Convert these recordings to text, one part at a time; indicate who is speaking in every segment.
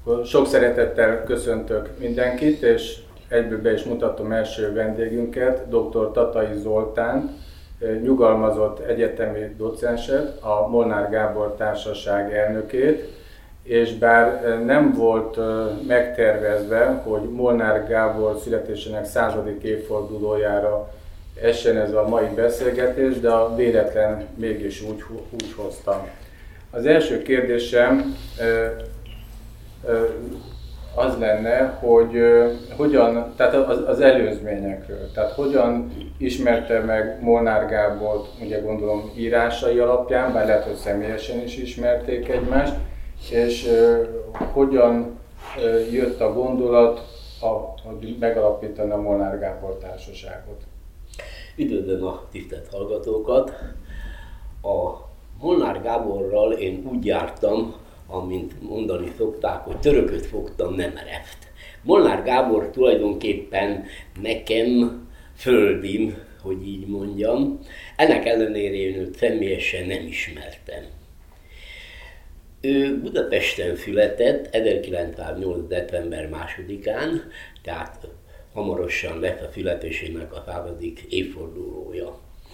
Speaker 1: Sok szeretettel köszöntök mindenkit, és egyből be is mutatom első vendégünket, dr. Tatai Zoltánt, nyugalmazott egyetemi docenset, a Molnár Gábor Társaság elnökét, és bár nem volt megtervezve, hogy Molnár Gábor születésének 100. évfordulójára essen ez a mai beszélgetés, de a véletlen mégis úgy hoztam. Az első kérdésem az lenne, hogy hogyan, tehát az előzményekről, tehát hogyan ismerte meg Molnár Gábort, ugye gondolom írásai alapján, bár lehet, hogy személyesen is ismerték egymást, és hogyan jött a gondolat, hogy megalapítani a Molnár Gábor Társaságot.
Speaker 2: Üdvözlöm a tisztelt hallgatókat! A Molnár Gáborral én úgy jártam, amint mondani szokták, hogy törököt fogtam, nem ereft. Molnár Gábor tulajdonképpen nekem földim, hogy így mondjam, ennek ellenére én őt személyesen nem ismertem. Ő Budapesten született 1908. december 2-án, tehát hamarosan lesz a születésének a 100. évfordulója.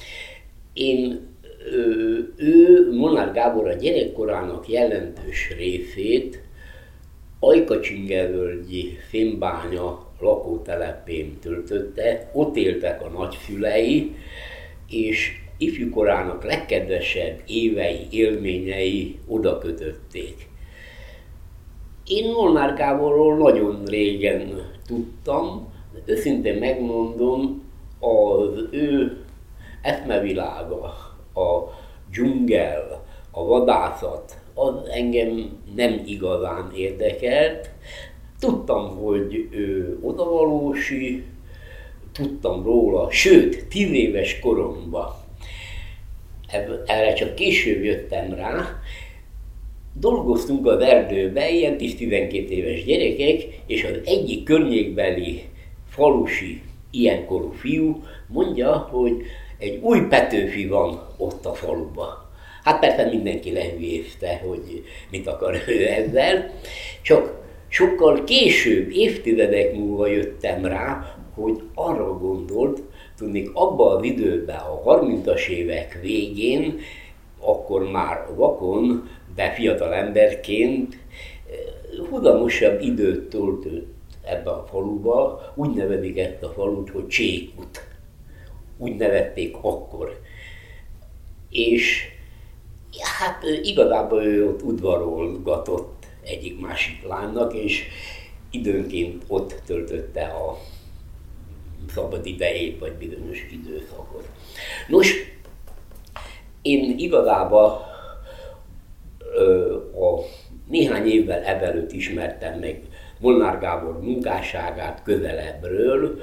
Speaker 2: Ő Molnár Gábor a gyerekkorának jelentős részét Ajkacsingervölgyi Fémbánya lakótelepén töltötte, ott éltek a nagyszülei, és ifjúkorának legkedvesebb évei, élményei oda kötötték. Én Molnár Gáborról nagyon régen tudtam, de őszintén megmondom, az ő eszmevilága, a dzsungel, a vadászat, az engem nem igazán érdekelt. Tudtam, hogy ő odavalósi, tudtam róla, sőt, 10 éves koromban, erre csak később jöttem rá, dolgoztunk az erdőben, ilyen 10-12 éves gyerekek, és az egyik környékbeli falusi, ilyenkorú fiú mondja, hogy egy új Petőfi van ott a faluban. Hát persze mindenki lehülyézte, hogy mit akar ő ezzel, csak sokkal később, évtizedek múlva jöttem rá, hogy arra gondolt, tudnék abban az időben, a 30-as évek végén, akkor már vakon, de fiatal emberként huzamosabb időt töltött ebbe a faluba, úgy nevezik ezt a falut, hogy Csékút. Úgy nevették akkor. És hát igazából ő ott udvarolgatott egyik-másik lánynak, és időnként ott töltötte a szabad idejét, vagy bizonyos időszakot. Nos, én igazából a néhány évvel ezelőtt ismertem meg Molnár Gábor munkásságát közelebbről.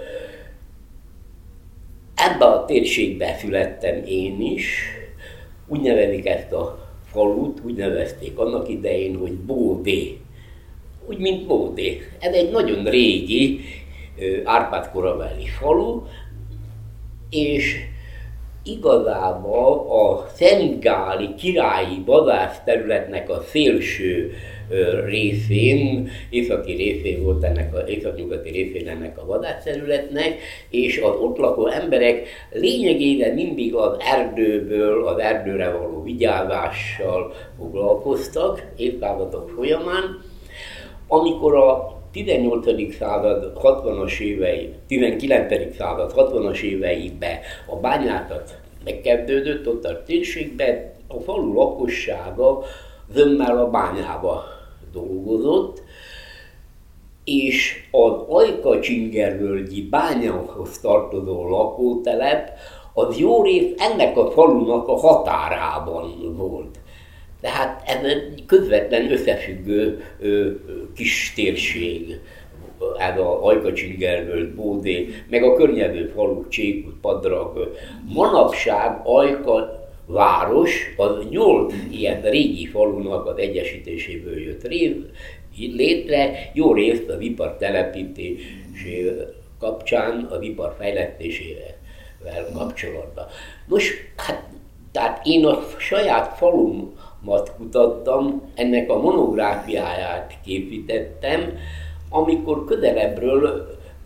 Speaker 2: Ebbe a térségbe születtem én is, úgy nevezik ezt a falut, úgy nevezték annak idején, hogy Bódé. Úgy, mint Bódé. Ez egy nagyon régi Árpád-korabeli falu, és igazából a szentgáli királyi vadászterületnek a szélső részén, északi részén volt északnyugati részén ennek a vadászterületnek, és az ott lakó emberek lényegében mindig az erdőből, az erdőre való vigyázással foglalkoztak évszázadok folyamán. Amikor a 18. század 60-as évei, 19. század 60-as éveiben a bányászat megkezdődött ott a térségben, a falu lakossága zömmel a bányába dolgozott, és az Ajkacsingervölgyi bányához tartozó lakótelep az jó rész ennek a falunak a határában volt. Tehát ez egy közvetlen összefüggő kis térség, ez az Ajkacsingervöld, Bódé, meg a környező faluk, Csékút, Padrag. Manapság Ajka város az 8 ilyen régi falunak az egyesítéséből jött létre, jó részt az ipar telepítésével kapcsán, az ipar fejlesztésével kapcsolatban. Nos, hát tehát én a saját falum kutattam, ennek a monográfiáját képítettem, amikor közelebbről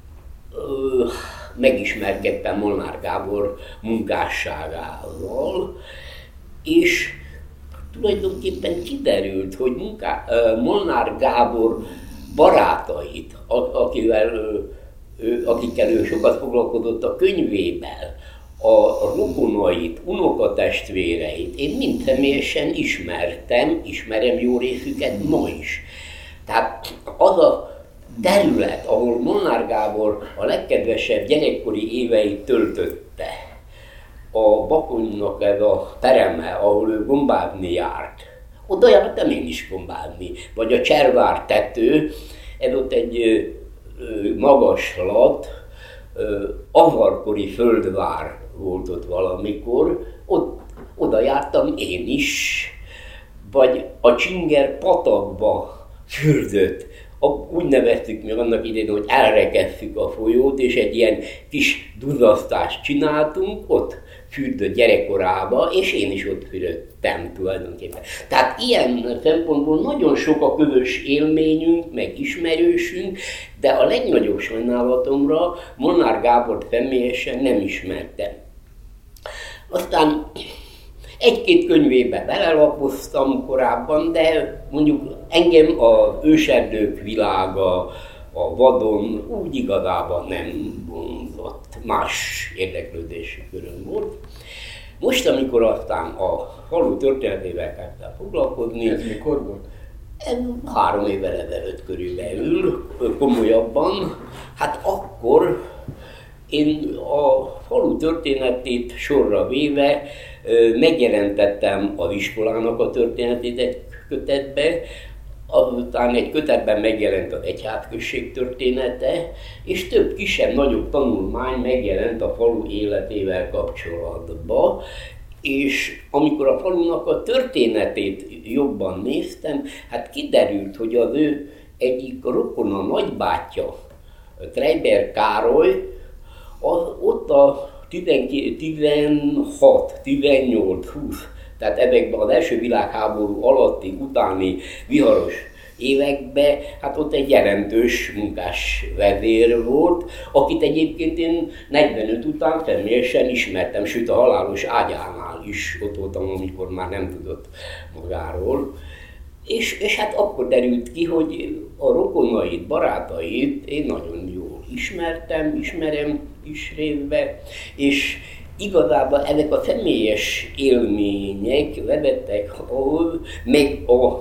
Speaker 2: megismerkedtem Molnár Gábor munkásságával, és tulajdonképpen kiderült, hogy Molnár Gábor barátait, akikkel ő sokat foglalkozott a könyvével, a rokonait, unokatestvéreit, én mind személyesen ismerem jó részüket ma is. Tehát az a terület, ahol Molnár Gábor a legkedvesebb gyerekkori éveit töltötte, a Bakonynak ez a tereme, ahol ő gombázni járt, oda jártam én is gombázni, vagy a Cservár tető, ez ott egy magaslat, avarkori földvár volt ott valamikor, oda jártam én is, vagy a Csinger patakba fürdött. Úgy neveztük meg annak idején, hogy elrekesszük a folyót, és egy ilyen kis duzzasztást csináltunk, ott fürdött gyerekkorába, és én is ott fürödtem tulajdonképpen. Tehát ilyen szempontból nagyon sok a közös élményünk, meg ismerősünk, de a legnagyobb sajnálatomra Molnár Gábort személyesen nem ismertem. Aztán egy-két könyvébe belelapoztam korábban, de mondjuk engem az őserdők világa, a vadon úgy igazában nem vonzott. Más érdeklődési köröm volt. Most, amikor aztán a falu történetével kezdtem foglalkozni...
Speaker 1: Ez mikor volt?
Speaker 2: 3 évvel ezelőtt körülbelül, komolyabban. Hát akkor én a falu történetét sorra véve megjelentettem az iskolának a történetét egy kötetbe, azután egy kötetben megjelent az egyházközség története, és több kisebb-nagyobb tanulmány megjelent a falu életével kapcsolatban, és amikor a falunak a történetét jobban néztem, hát kiderült, hogy az ő egyik rokona, nagybátyja, Treiber Károly, ott a 16, 18, 20, tehát ebben az első világháború alatti, utáni viharos években, hát ott egy jelentős munkásvezér volt, akit egyébként én 45 után személyesen ismertem, sőt a halálos ágyánál is ott voltam, amikor már nem tudott magáról. És hát akkor derült ki, hogy a rokonait, barátait én nagyon jól ismerem is részben, és igazából ezek a személyes élmények vezettek ahhoz, meg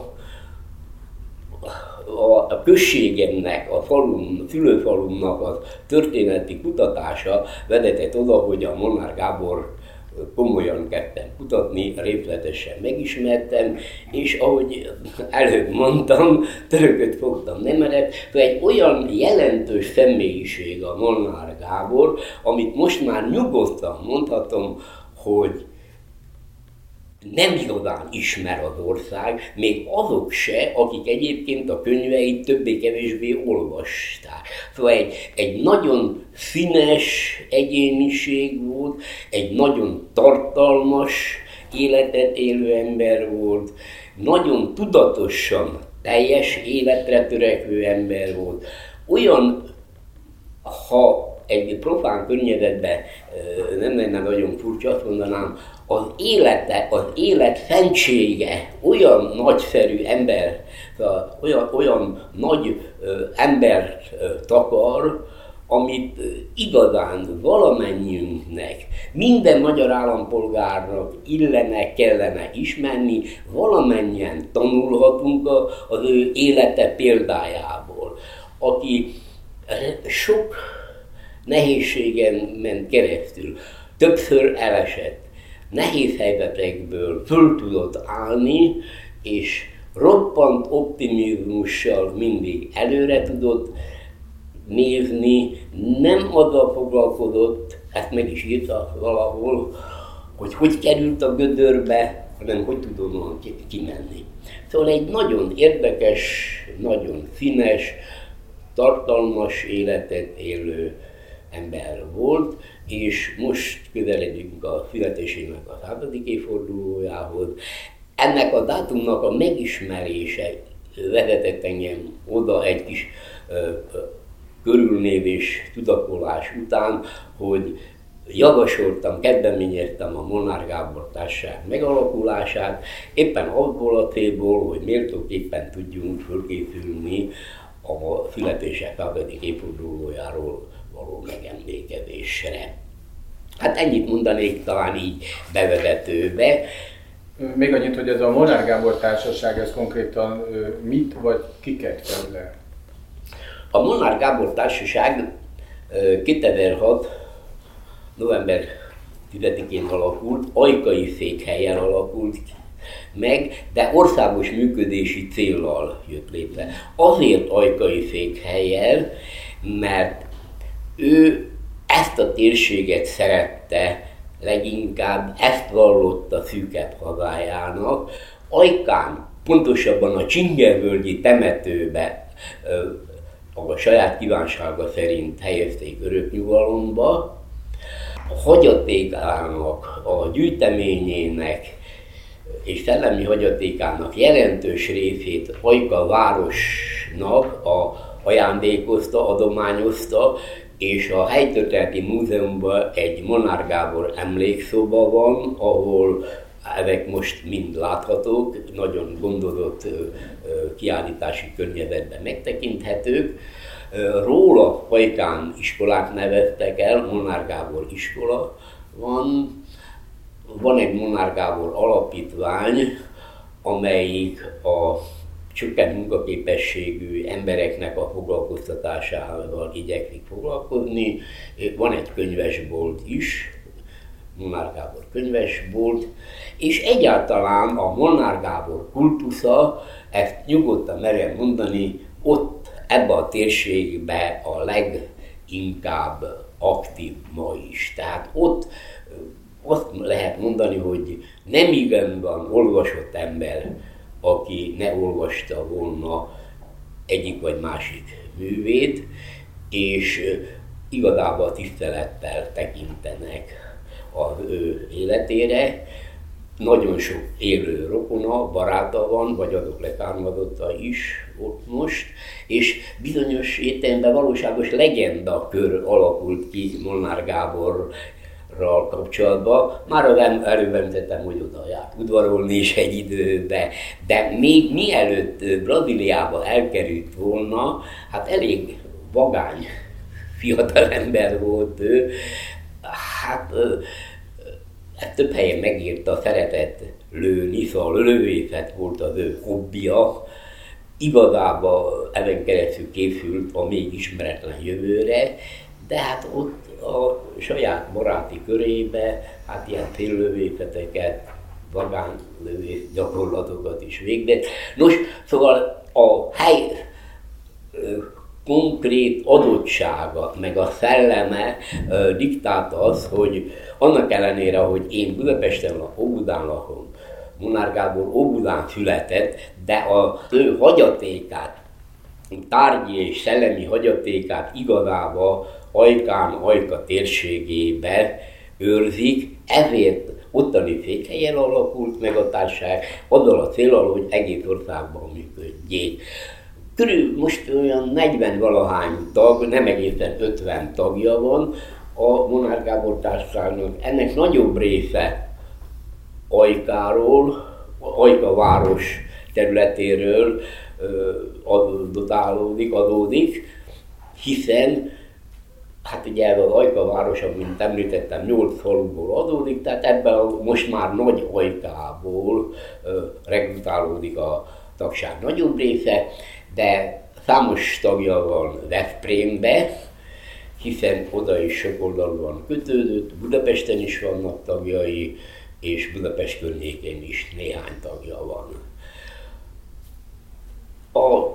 Speaker 2: a községemnek, a szülőfalumnak a történeti kutatása vezetett oda, hogy a Molnár Gábor komolyan kezdtem kutatni, részletesen megismertem, és ahogy előbb mondtam, törököt fogtam nemeret, szóval egy olyan jelentős személyiség a Molnár Gábor, amit most már nyugodtan mondhatom, hogy nem igazán ismer az ország, még azok se, akik egyébként a könyveit többé-kevésbé olvasták. Szóval egy nagyon színes egyéniség volt, egy nagyon tartalmas életet élő ember volt, nagyon tudatosan teljes életre törekvő ember volt. Olyan, ha egy profán környezetben nem lenne nagyon furcsa, azt mondanám, az élet szentsége olyan nagyszerű ember, olyan nagy embert takar, amit igazán valamennyiünknek, minden magyar állampolgárnak kellene ismerni, valamennyien tanulhatunk az ő élete példájából, aki sok nehézségen ment keresztül, többször elesett, nehéz helyzetekből föl tudott állni, és roppant optimizmussal mindig előre tudott nézni, nem azzal foglalkozott, ezt meg is írta valahol, hogy került a gödörbe, hanem hogy tudod onnan kimenni. Szóval egy nagyon érdekes, nagyon színes, tartalmas életet élő ember volt, és most közeledünk a születésének a 100. évfordulójához. ennek a dátumnak a megismerése vezetett engem oda egy kis körülnézés, tudakolás után, hogy javasoltam, kezdeményeztem a Molnár Gábor Társaság megalakulását, éppen abból a célból, hogy méltóképpen tudjunk fölkészülni a születések 100. évfordulójáról való megemlékezésre. Hát ennyit mondanék talán így bevezetőbe.
Speaker 1: Még annyit, hogy ez a Molnár Gábor Társaság, ez konkrétan mit vagy kiket fed le?
Speaker 2: A Molnár Gábor Társaság 2006. november 10-én alakult, ajkai székhelyen alakult meg, de országos működési céllal jött létre. Azért ajkai székhelyen, mert ő ezt a térséget szerette leginkább, ezt vallotta szűkebb hazájának. Ajkán, pontosabban a Csingervölgyi temetőbe a saját kívánsága szerint helyezték öröknyugalomba. A hagyatékának, a gyűjteményének és szellemi hagyatékának jelentős részét Ajka városnak ajándékozta, adományozta, és a Helytörténeti Múzeumban egy Molnár Gábor emlékszoba van, ahol ezek most mind láthatók, nagyon gondozott kiállítási környezetben megtekinthetők. Róla Ajkán iskolát neveztek el, Molnár Gábor iskola van egy Molnár Gábor alapítvány, amelyik a csökkent munkaképességű embereknek a foglalkoztatásával igyekszik foglalkozni. Van egy könyvesbolt is, Molnár Gábor könyvesbolt, és egyáltalán a Molnár Gábor kultusza, ezt nyugodtan merem mondani, ott ebbe a térségbe a leginkább aktív ma is. Tehát ott azt lehet mondani, hogy nem igen van olvasott ember, aki ne olvasta volna egyik vagy másik művét, és igazából tisztelettel tekintenek az ő életére. Nagyon sok élő rokona, baráta van, vagy azok leszármazotta is ott most, és bizonyos értelemben valóságos legendakör alakult ki Molnár Gáborral kapcsolatban. Már az előbb említettem, hogy oda járt udvarolni is egy időbe, de még mielőtt Brazíliába elkerült volna, hát elég vagány fiatalember volt ő. Hát több helyen megírta, szeretett lőni, szóval lövészet volt az ő hobbija. Igazából ezen keresztül készült a még ismeretlen jövőre, de hát ott a saját baráti körébe, hát ilyen féllövészeteket, vagánlövész gyakorlatokat is végzett. Nos, szóval a hely konkrét adottsága, meg a szelleme diktálta az, hogy annak ellenére, hogy én Budapesten Óbudán lakom, Molnár Gábor Óbudán született, de az ő hagyatékát, tárgyi és szellemi hagyatékát igazából Ajkán, Ajka térségébe őrzik, ezért ottani székhelyen alakult meg a társaság, azzal a céllal, hogy egész országban működjék. Körül most olyan 40-valahány tag, nem egészen 50 tagja van a Molnár Gábor Társaságnak. Ennek nagyobb része Ajkáról, Ajka város területéről adódik, hiszen hát ugye az Ajka város, mint említettem, 8 faluból adódik, tehát ebben most már Nagy Ajkából rekrutálódik a tagság nagyobb része, de számos tagja van Veszprémbe, hiszen oda is sokoldalúan kötődött, Budapesten is vannak tagjai, és Budapest környékén is néhány tagja van. A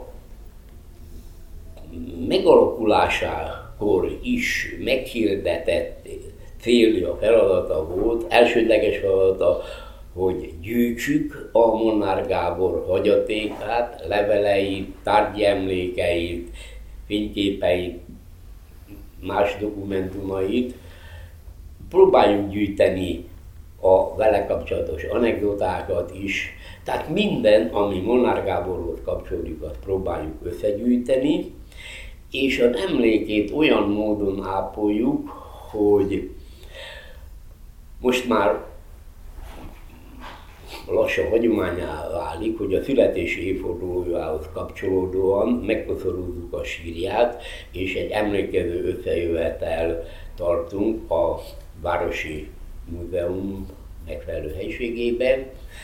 Speaker 2: megalakulásakor is meghirdetett célja, feladata volt, elsődleges feladata, hogy gyűjtsük a Molnár Gábor hagyatékát, leveleit, tárgyi emlékeit, fényképeit, más dokumentumait, próbáljuk gyűjteni a vele kapcsolatos anekdotákat is. Tehát minden, ami Molnár Gáborhoz kapcsolódik, azt próbáljuk összegyűjteni, és az emlékét olyan módon ápoljuk, hogy most már lassan hagyománnyá válik, hogy a születési évfordulójához kapcsolódóan megkoszorúzzuk a sírját, és egy emlékező összejövetel tartunk a Városi Múzeum megfelelő helyiségében.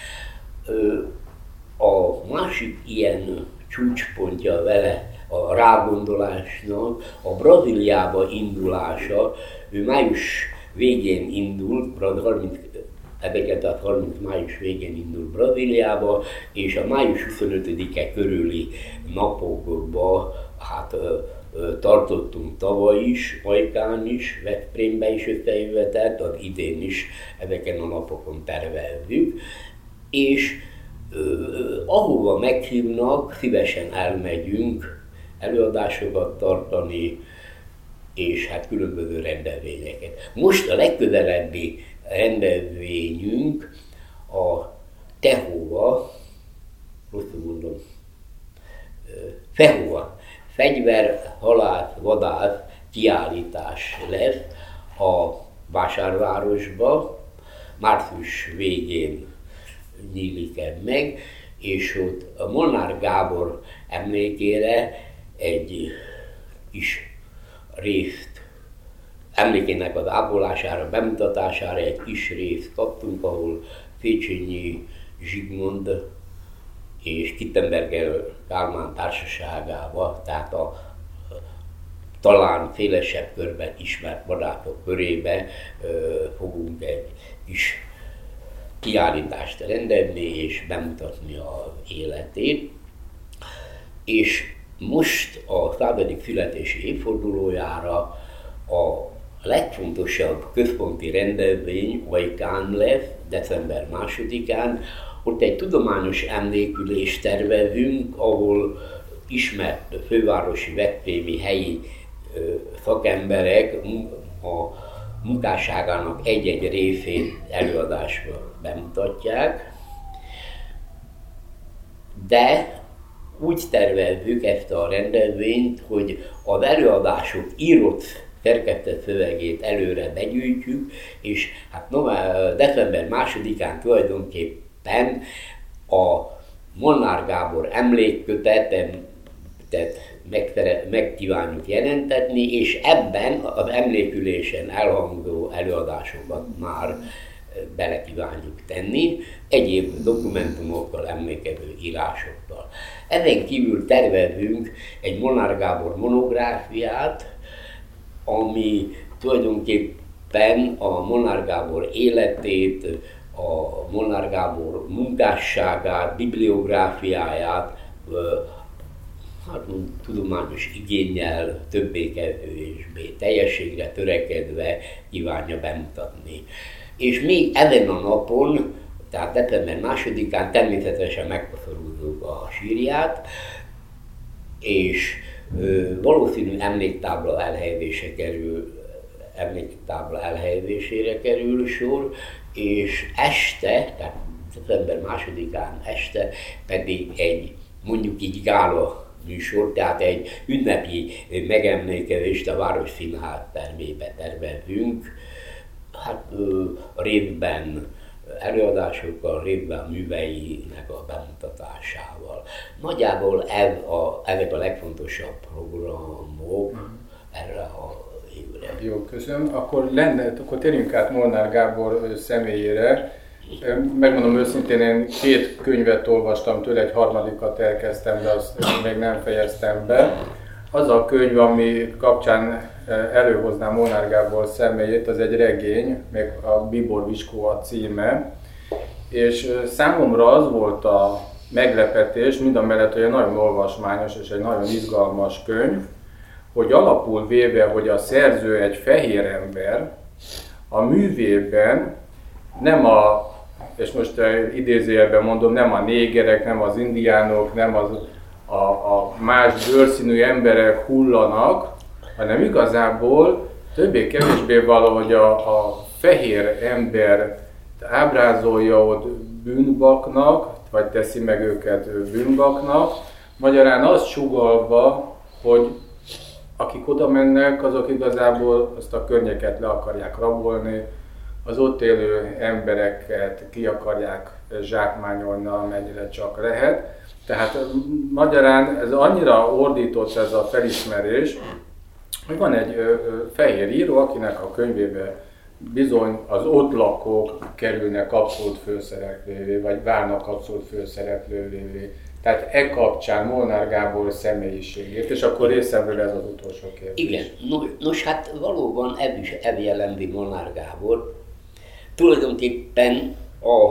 Speaker 2: A másik ilyen csúcspontja vele a rágondolásnak a Brazíliába indulása. Ő május végén indult, 1930 május végén indult Brazíliába, és a május 25-e körüli napokban tartottunk tavaly is, Ajkán is, Veszprémben is összejövetelt, az idén is ezeken a napokon tervezzük, és ahova meghívnak, szívesen elmegyünk előadásokat tartani, és hát különböző rendezvényeket. Most a legközelebbi rendezvényünk a Tehova, rosszul mondom, Fehova, fegyver, halász, vadász kiállítás lesz a Vásárvárosba, március végén nyílik meg, és ott a Molnár Gábor emlékére egy kis részt, emlékének az ápolására, bemutatására egy kis részt kaptunk, ahol Széchenyi Zsigmond és Kittenberger Kálmán társaságába, tehát a talán szélesebb körben ismert vadászok körébe fogunk egy kis kiállítást rendezni és bemutatni az életét. És most a 100. születési évfordulójára a legfontosabb központi rendezvény Ajkán lesz, december 2-án. Ott egy tudományos emlékülést tervezünk, ahol ismert fővárosi veszprémi helyi szakemberek a munkásságának egy-egy részét előadásban bemutatják, de úgy tervezzük ezt a rendezvényt, hogy az előadások írott szerkesztett szövegét előre begyűjtjük, és hát december 2-án tulajdonképpen a Molnár Gábor emlékkötetet meg kívánjuk jelentetni, és ebben az emlékülésen elhangzó előadásokat már bele kívánjuk tenni, egyéb dokumentumokkal, emlékező írásokkal. Ezen kívül tervezünk egy Molnár Gábor monográfiát, ami tulajdonképpen a Molnár Gábor életét, a Molnár Gábor munkásságát, bibliográfiáját, tudományos igénnyel, többé-kevésbé teljességre törekedve kívánja bemutatni. És még ezen a napon, tehát december 2-án természetesen megkoszorúzzuk a sírját, és valószínű emléktábla elhelyezésére kerül sor, és este, tehát december 2-án este pedig egy mondjuk így gála műsor, tehát egy ünnepi megemlékezést a Városszínház termébe tervezünk. Hát részben előadásokkal, részben műveinek a bemutatásával. Nagyjából ezek a legfontosabb programok erre a évre.
Speaker 1: Jó, köszönöm. Akkor térjünk át Molnár Gábor személyére. Megmondom őszintén, én 2 könyvet olvastam tőle, egy harmadikat elkezdtem, de azt még nem fejeztem be. Az a könyv, ami kapcsán előhoznám Molnár Gábor személyét, az egy regény, még a Bíbor Viskó a címe. És számomra az volt a meglepetés, mindamellett, hogy egy nagyon olvasmányos és egy nagyon izgalmas könyv, hogy alapul véve, hogy a szerző egy fehér ember, a művében nem és most idézőjelben mondom, nem a négerek, nem az indiánok, nem a más bőrszínű emberek hullanak, hanem igazából többé-kevésbé valahogy a fehér ember ábrázolja ott bűnbaknak, vagy teszi meg őket bűnbaknak, magyarán azt sugallva, hogy akik oda mennek, azok igazából azt a környéket le akarják rabolni, az ott élő embereket ki akarják zsákmányolni, amennyire csak lehet. Tehát magyarán ez annyira ordított ez a felismerés, hogy van egy fehér író, akinek a könyvébe bizony az ott lakók kerülnek abszolút főszereplővé, vagy válnak abszolút főszereplővé. Tehát e kapcsán Molnár Gábor személyiségét, és akkor részemről ez az utolsó kérdés.
Speaker 2: Igen, nos hát valóban ez jellemzi Molnár Gábor. Tulajdonképpen a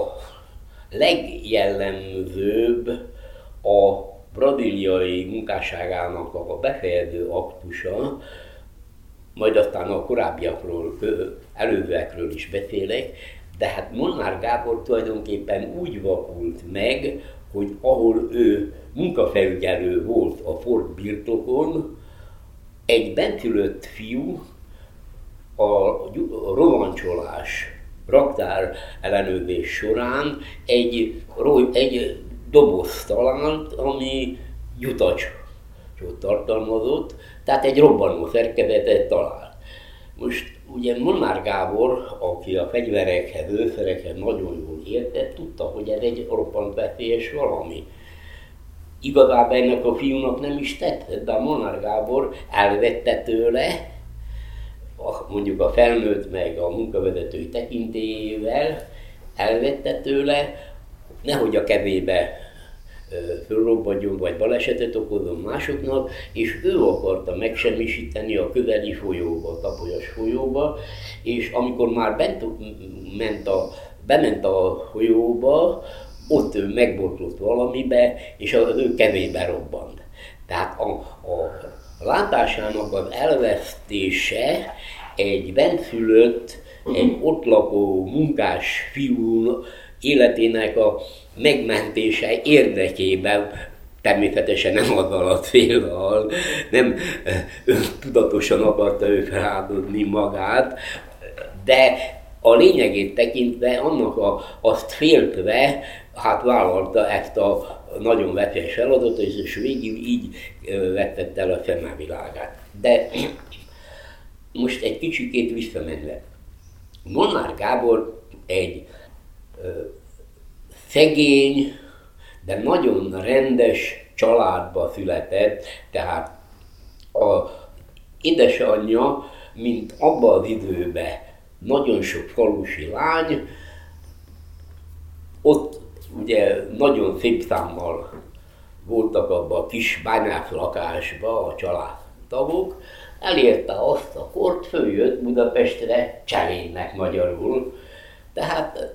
Speaker 2: legjellemzőbb a brazíliai munkásságának a befejező aktusa, majd aztán a korábbiakról, előzőekről is beszélek, de hát Molnár Gábor tulajdonképpen úgy vakult meg, hogy ahol ő munkafelügyelő volt a Ford birtokon, egy benszülött fiú a rovancsolás, raktár ellenőrzés során egy dobozt talált, ami gyutacsot tartalmazott, tehát egy robbanó szerkezetet talált. Most ugye Molnár Gábor, aki a fegyverekhez, lőszerekhez nagyon jól értett, tudta, hogy ez egy roppant veszélyes valami. Igazából ennek a fiúnak nem is tetszett, de a Molnár Gábor elvette tőle, mondjuk a felnőtt meg a munkavezetői tekintélyével, elvette tőle, nehogy a kezébe fölrobbadjon vagy balesetet okozom másoknak, és ő akarta megsemmisíteni a közeli folyóba, a Tapolyas folyóba, és amikor már bement a folyóba, ott ő megbotlott valamibe, és az ő kezébe robbant. Tehát a látásának az elvesztése egy benszülött, egy ott lakó munkás fiú életének a megmentése érdekében, természetesen nem azzal a céllal, nem tudatosan akarta ő feláldozni magát, de a lényegét tekintve, annak azt féltve, hát vállalta ezt a nagyon veszélyes feladatot, és végül így vettette el a szemmelvilágát. De most egy kicsikét visszamenve. Molnár Gábor egy szegény, de nagyon rendes családba született, tehát az édesanyja, mint abban az időben nagyon sok falusi lány, ott ugye nagyon szép számmal voltak abban a kis bányász lakásban a családtagok, elérte azt a kort, följött Budapestre cselénynek magyarul. Tehát,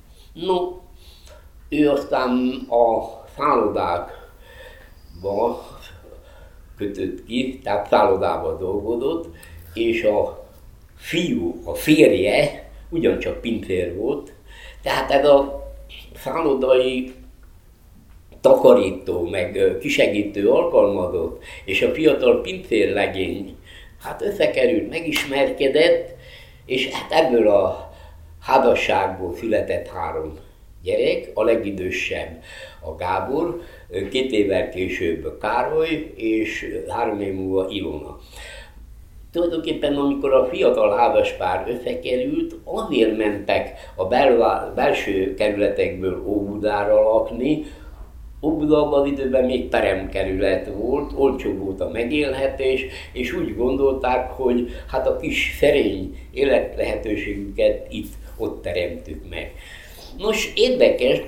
Speaker 2: ő aztán a szállodákba kötött ki, tehát szállodában dolgozott, és a fiú, a férje ugyancsak pincér volt, tehát ez a szállodai takarító, meg kisegítő alkalmazott, és a fiatal pincér legény, hát összekerült, megismerkedett, és hát ebből a házasságból született 3 gyerek, a legidősebb a Gábor, 2 évvel később Károly, és 3 év múlva Ilona. Tulajdonképpen amikor a fiatal házaspár összekerült, azért mentek a belső kerületekből Óbudára lakni. Óbudában az időben még peremkerület volt, olcsó volt a megélhetés, és úgy gondolták, hogy hát a kis szerény életlehetőségüket ott teremtük meg. Nos, érdekes,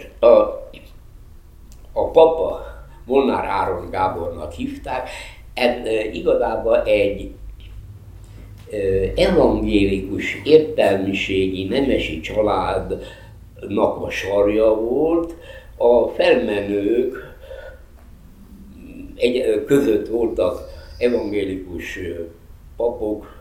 Speaker 2: a papa Molnár Áron Gábornak hívták, ez igazából egy evangélikus értelmiségi nemesi családnak a sarja volt. A felmenők között voltak evangélikus papok,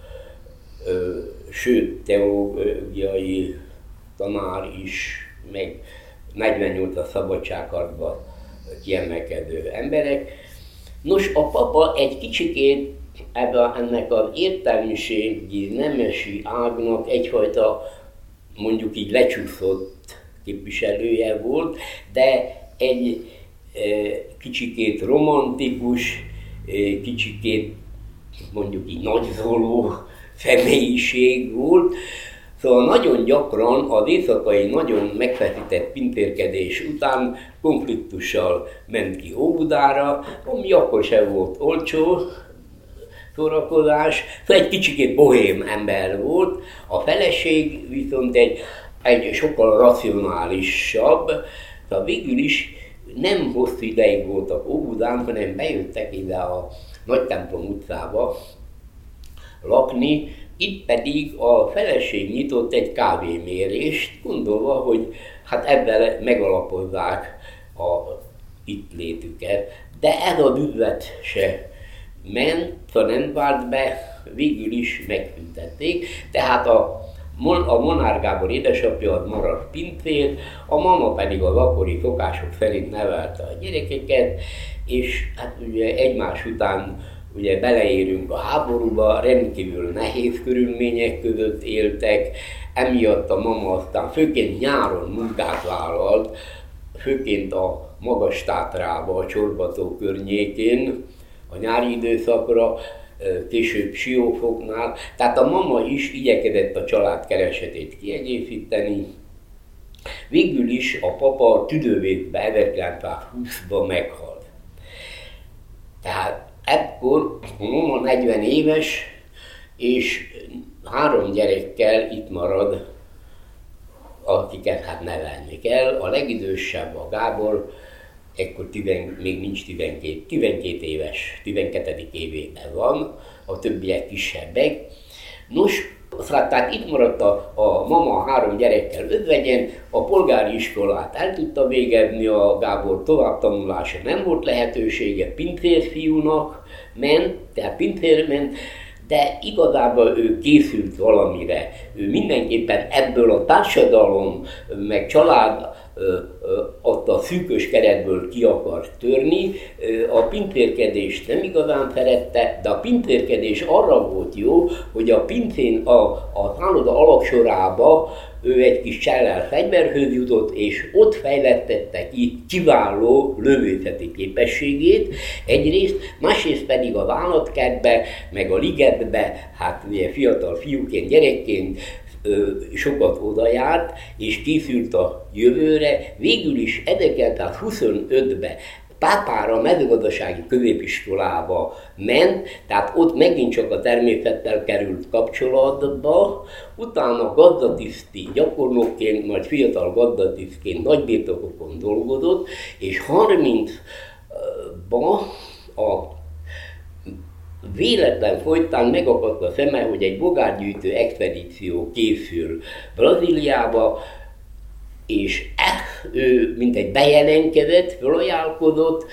Speaker 2: sőt teológiai tanár is, meg 48-as szabadságharcban kiemelkedő emberek. Nos, a papa egy kicsikét ennek az értelmiségi nemesi ágnak egyfajta mondjuk így lecsúszott képviselője volt, de egy kicsikét romantikus, kicsikét mondjuk így nagyzoló személyiség volt. Szóval nagyon gyakran az éjszakai nagyon megfeszített pintérkedés után konfliktussal ment ki Óbudára, ami akkor sem volt olcsó szórakozás, szóval egy kicsikét bohém ember volt, a feleség viszont egy sokkal racionálisabb, szóval végül is nem hosszú ideig voltak Óbudán, hanem bejöttek ide a Nagytemplom utcába lakni, itt pedig a feleség nyitott egy kávémérést, gondolva, hogy hát ebben megalapozzák a itt létüket. De ez a üzlet se ment, nem vált be, végül is megszüntették. Tehát a Molnár Gábor édesapja az maradt pincér, a mama pedig az akkori szokások szerint nevelte a gyerekeket, és hát ugye egymás után ugye beleérünk a háborúba, rendkívül nehéz körülmények között éltek, emiatt a mama aztán főként nyáron munkát vállalt, főként a Magas-Tátrába, a Csorbató környékén, a nyári időszakra, később Siófoknál. Tehát a mama is igyekezett a család keresetét kiegészíteni. Végül is a papa tüdővészbe 1920-ban meghalt. Tehát ekkor a mama 40 éves, és 3 gyerekkel itt marad, akiket hát nevelni kell. A legidősebb a Gábor, ekkor még nincs 12 éves, 12. évében van, a többiek kisebbek. Nos, tehát itt maradt a mama 3 gyerekkel özvegyen, a polgári iskolát el tudta végezni, a Gábor továbbtanulása nem volt lehetősége, pincérfiúnak ment, tehát pincér ment, de igazából ő készült valamire. Ő mindenképpen ebből a társadalom, meg család a szűkös keretből ki akart törni. A pincérkedést nem igazán szerette, de a pincérkedés arra volt jó, hogy a pincén a szálloda alaksorába ő egy kis csellel fegyverhöz jutott, és ott fejlesztette ki kiváló lövőszeti képességét egyrészt, másrészt pedig az állatkertbe, meg a ligetbe, hát ugye fiatal fiúként, gyerekként sokat odajárt, és készült a jövőre. Végül is 1925-ben Pápára mezőgazdasági középiskolába ment, tehát ott megint csak a természettel került kapcsolatba, utána gazdatiszti gyakornokként, majd fiatal gazdatisztként nagybirtokokon dolgozott, és 30-ban a véletlen folytán megakadt a szeme, hogy egy bogárgyűjtő expedíció készül Brazíliába, és ő mintegy bejelentkezett, felajánlkozott,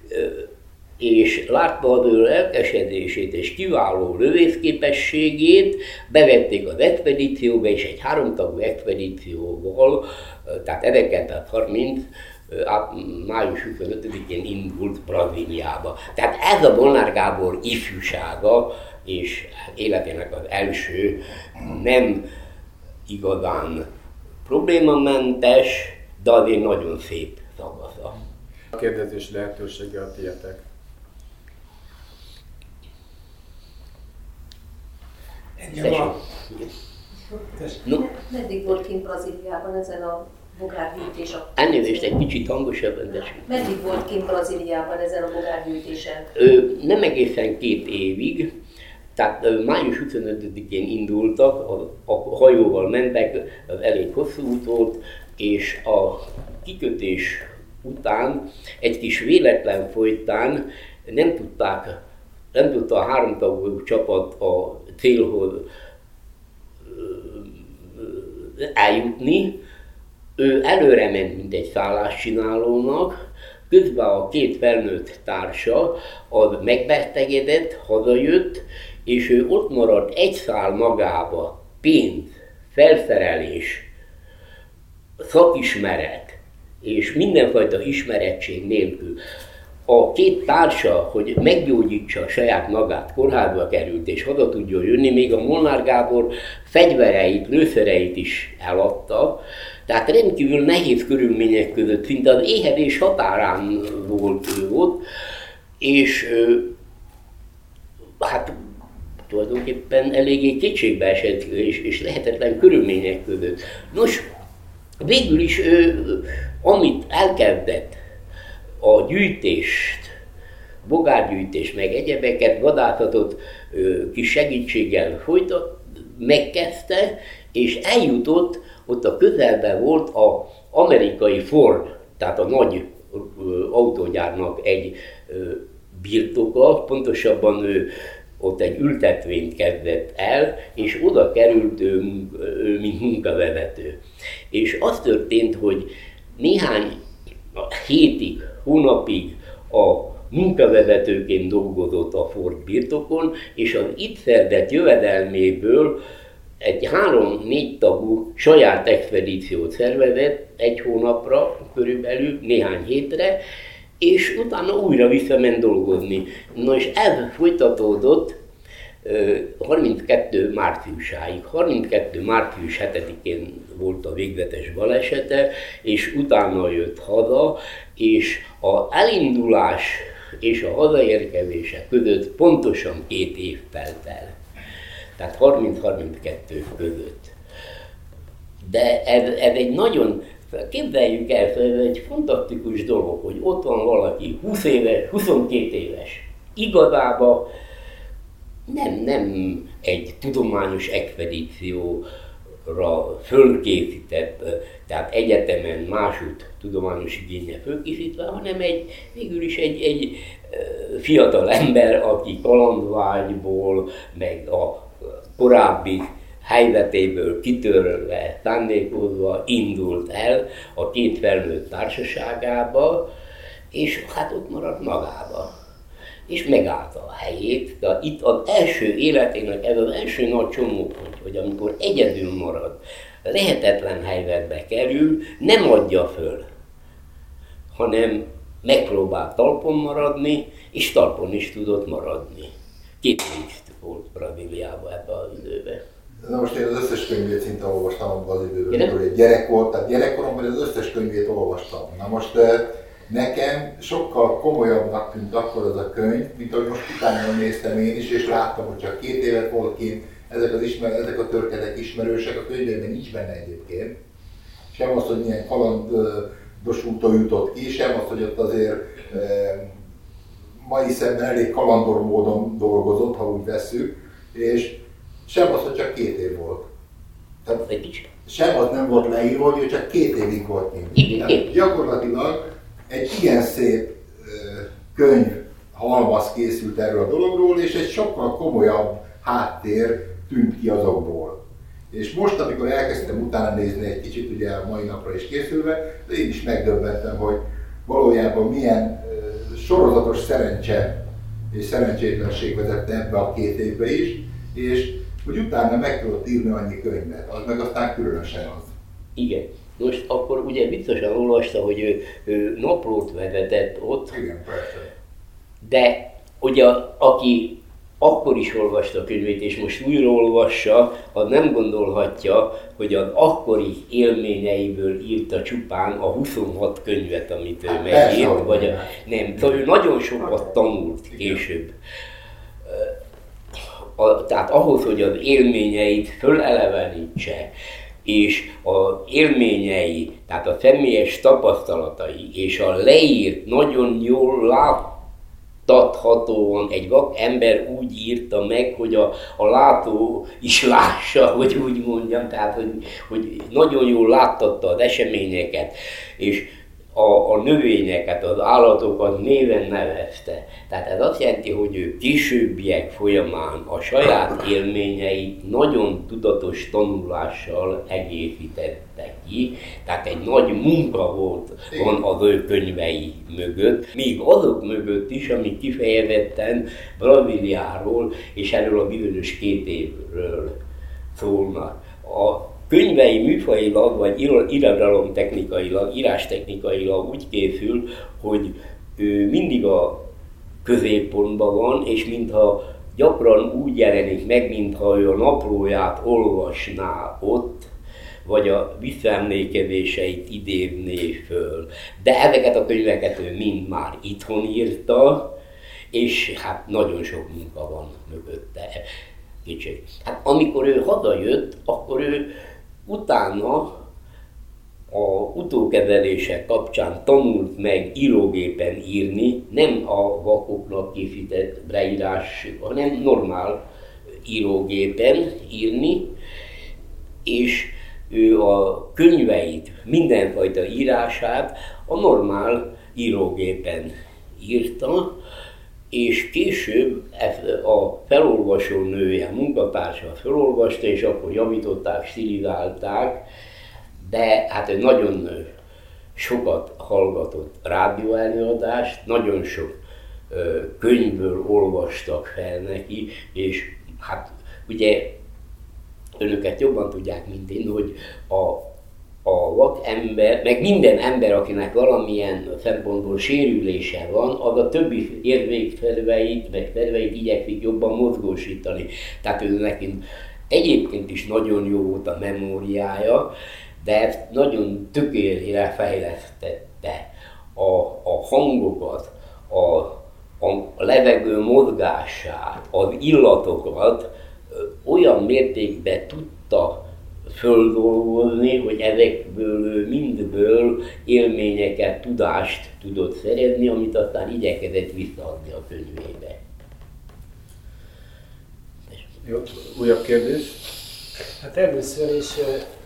Speaker 2: és látta az ő lelkesedését és kiváló lövészképességét, bevették az expedícióba, és egy 3 tagú expedícióval, tehát 1930, május 25-én indult Brazíliába. Tehát ez a Molnár Gábor ifjúsága, és életének az első nem igazán problémamentes, de azért nagyon szép szakasza.
Speaker 1: A kérdezés lehetősége a tietek.
Speaker 3: Meddig volt kint Brazíliában ezen a bogárgyűjtés?
Speaker 2: Elnézést, egy kicsit hangosabban, de...
Speaker 3: Meddig volt kint Brazíliában ezen a bogárgyűjtésen?
Speaker 2: Nem egészen 2 évig. Tehát május 25-én indultak, a hajóval mentek, az elég hosszú út volt, és a kikötés után egy kis véletlen folytán nem tudta a 3 tagú csapat a célhoz eljutni. Ő előre ment, mint egy szálláscsinálónak, közben a 2 felnőtt társa az megbetegedett, hazajött, és ő ott maradt egy szál magába, pénz, felszerelés, szakismeret és mindenfajta ismerettség nélkül. a két társa, hogy meggyógyítsa a saját magát, kórházba került és haza tudjon jönni, még a Molnár Gábor fegyvereit, lőszereit is eladta, tehát rendkívül nehéz körülmények között, szinte az éhezés határán volt ő ott, és hát tulajdonképpen eléggé kétségbe esett és lehetetlen körülmények között. Nos, végül is amit elkezdett, a gyűjtést, bogárgyűjtés meg egyebeket, vadászatot kis segítséggel megkezdte, és eljutott, ott a közelben volt az amerikai Ford, tehát a nagy autógyárnak egy birtoka, pontosabban ő ott egy ültetvényt kezdett el, és oda került ő mint munkavezető. És az történt, hogy néhány hétig, hónapig a munkavezetőként dolgozott a Ford birtokon, és az itt szerzett jövedelméből egy 3-4 tagú saját expedíciót szervezett egy hónapra, körülbelül néhány hétre, és utána újra visszament dolgozni. Na és ez folytatódott 32 márciusáig. 32 március 7-én volt a végzetes balesete, és utána jött haza, és az elindulás és a hazaérkezése között pontosan 2 év telt el. Tehát 30-32 között. De ez egy nagyon, képzeljük el, ez egy fantasztikus dolog, hogy ott van valaki 20 éves, 22 éves, igazából nem egy tudományos expedícióra fölkészített, tehát egyetemen másút tudományos igénye fölkészítve, hanem végül is egy fiatal ember, aki kalandvágyból, meg a korábbi helyzetéből kitörve, szándékozva indult el a 2 felnőtt társaságába, és hát ott maradt magába. És megállta a helyét. De itt az első életének ez az első nagy csomópont, hogy amikor egyedül marad, lehetetlen helyzetbe kerül, nem adja föl, hanem megpróbál talpon maradni, és talpon is tudott maradni. 2 évig volt Brazíliában ebben az időben.
Speaker 4: Na most én az összes könyvét szinte olvastam abban az időben, amikor egy gyerek volt, tehát gyerekkoromban az összes könyvét olvastam. Na most nekem sokkal komolyabbnak tűnt akkor az a könyv, mint ahogy most utána néztem én is, és láttam, hogy csak 2 évet volt kint, ezek a történetek ismerősek, a könyvében nincs benne egyébként. Sem az, hogy milyen kalandos úton jutott ki, sem az, hogy ott azért mai szemben elég kalandor módon dolgozott, ha úgy vesszük, és sem az, hogy csak 2 év volt. Tehát sem az nem volt leírva, hogy csak 2 évig volt kint. Tehát gyakorlatilag egy igen szép könyv halmaz készült erről a dologról, és egy sokkal komolyabb háttér tűnt ki azokból. És most, amikor elkezdtem utána nézni egy kicsit, ugye a mai napra is készülve, de én is megdöbbentem, hogy valójában milyen sorozatos szerencse és szerencsétlenség vezette ebbe a 2 évbe is, és hogy utána meg tudott írni annyi könyvet, az meg aztán különösen az.
Speaker 2: Igen. Most akkor ugye biztosan olvasta, hogy ő naplót vezetett ott.
Speaker 4: Igen, persze.
Speaker 2: De ugye aki akkor is olvasta a könyvét, és most újra olvassa, az nem gondolhatja, hogy az akkori élményeiből írta csupán a 26 könyvet, amit ő megírt, vagy nem. Szóval ő nagyon sokat tanult később. Tehát ahhoz, hogy az élményeit fölelevenítse, és az élményei, tehát a személyes tapasztalatai, és a leírt, nagyon jól láttathatóan egy vak ember úgy írta meg, hogy a látó is lássa, hogy úgy mondjam, tehát hogy nagyon jól láttatta az eseményeket, és a növényeket, az állatokat néven nevezte. Tehát ez azt jelenti, hogy ő későbbiek folyamán a saját élményeit nagyon tudatos tanulással egészítette ki. Tehát egy nagy munka van az ő könyvei mögött, még azok mögött is, amik kifejezetten Brazíliáról és erről a bizonyos 2 évről szólnak. A könyvei műfajilag vagy irodalomtechnikailag, írástechnikailag úgy készül, hogy ő mindig a középpontban van, és mintha gyakran úgy jelenik meg, mintha ő a naplóját olvasná ott, vagy a visszaemlékezéseit idézné föl. De ezeket a könyveket ő mind már itthon írta, és hát nagyon sok munka van mögötte. Kicsit. Hát amikor ő hazajött, akkor ő utána a utókezelések kapcsán tanult meg írógépen írni, nem a vakoknak készített beírás, hanem normál írógépen írni, és ő a könyveit, mindenfajta írását a normál írógépen írta, és később a felolvasó nője, a munkatársa felolvasta, és akkor javították, stilizálták, de hát ő nagyon sokat hallgatott rádióelőadást, nagyon sok könyvből olvastak fel neki, és hát ugye önöket jobban tudják, mint én, hogy a vakember, meg minden ember, akinek valamilyen szempontból sérülése van, az a többi érzékszerveit, meg szerveit igyekszik jobban mozgósítani. Tehát ő nekünk egyébként is nagyon jó volt a memóriája, de ezt nagyon tökéletesen fejlesztette a hangokat, a levegő mozgását, az illatokat olyan mértékben tudta földolgozni, hogy ezekből mindből élményeket, tudást tudott szerezni, amit aztán igyekezett visszaadni a könyvébe.
Speaker 1: Jó, újabb kérdés?
Speaker 5: Hát először is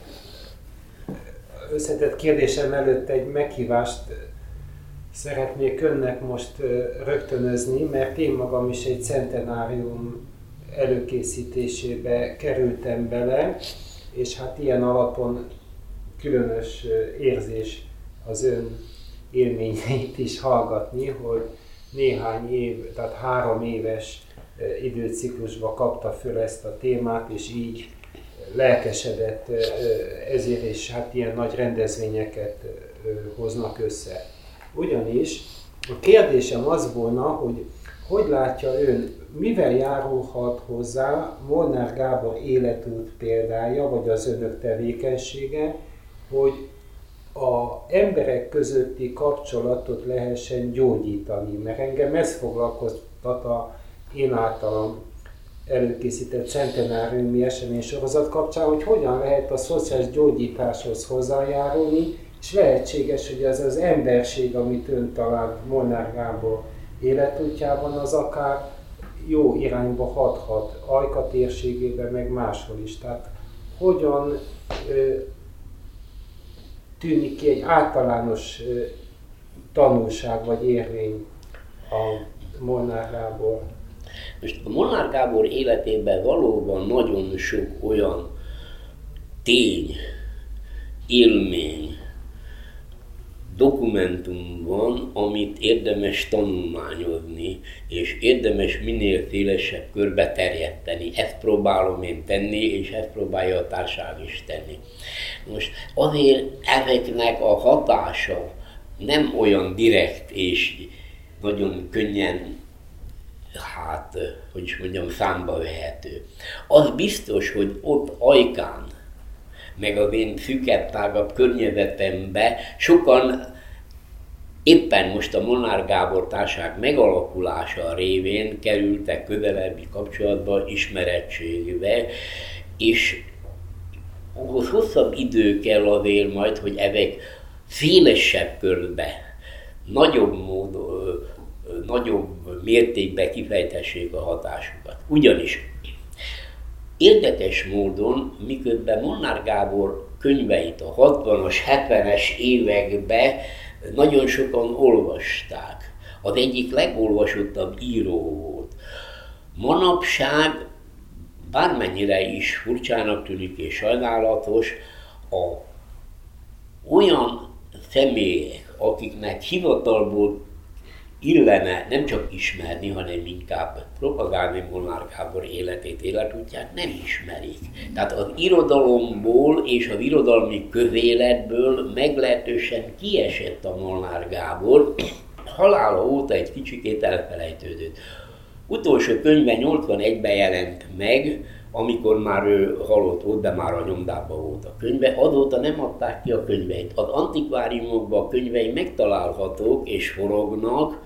Speaker 5: összetett kérdésem előtt egy meghívást szeretnék önnek most rögtönözni, mert én magam is egy centenárium előkészítésébe kerültem bele, és hát ilyen alapon különös érzés az ön élményeit is hallgatni, hogy néhány év, tehát 3 éves időciklusban kapta föl ezt a témát, és így lelkesedett ezért, és hát ilyen nagy rendezvényeket hoznak össze. Ugyanis a kérdésem az volna, hogy látja ön, mivel járulhat hozzá Molnár Gábor életút példája, vagy az önök tevékenysége, hogy az emberek közötti kapcsolatot lehessen gyógyítani, mert engem ez foglalkoztat a én általam előkészített centenáriumi eseménysorozat kapcsán, hogy hogyan lehet a szociális gyógyításhoz hozzájárulni, és lehetséges, hogy ez az emberség, amit ön talált Molnár Gábor életútjában, az akár jó irányba hathat, Ajka térségében, meg máshol is. Tehát hogyan tűnik ki egy általános tanulság vagy érvény a Molnár Gábor?
Speaker 2: Most a Molnár Gábor életében valóban nagyon sok olyan tény, élmény, dokumentum van, amit érdemes tanulmányozni, és érdemes minél szélesebb körbe terjeszteni. Ezt próbálom én tenni, és ezt próbálja a társaság is tenni. Most azért ezeknek a hatása nem olyan direkt és nagyon könnyen, hát, hogy is mondjam, számba vehető. Az biztos, hogy ott Ajkán, meg az én szűkebb, tágabb környezetemben sokan éppen most a Molnár Gábor társaság megalakulása révén kerültek közelebbi kapcsolatba, ismerettségbe, és ahhoz hosszabb idő kell azért majd, hogy ezek szélesebb körbe, nagyobb mértékben kifejtessék a hatásukat. Ugyanis érdekes módon, miközben Molnár Gábor könyveit a 60-as, 70-es években nagyon sokan olvasták. Az egyik legolvasottabb író volt. Manapság, bármennyire is furcsának tűnik és sajnálatos, olyan személyek, akiknek hivatalból illene nem csak ismerni, hanem inkább propagálni Molnár Gábor életét, életútját, nem ismerik. Tehát az irodalomból és az irodalmi közéletből meglehetősen kiesett a Molnár Gábor, halála óta egy kicsikét elfelejtődött. Utolsó könyve 81-ben jelent meg, amikor már ő halott volt, de már a nyomdában volt a könyve, azóta nem adták ki a könyveit. Az antikváriumokban a könyvei megtalálhatók és forognak,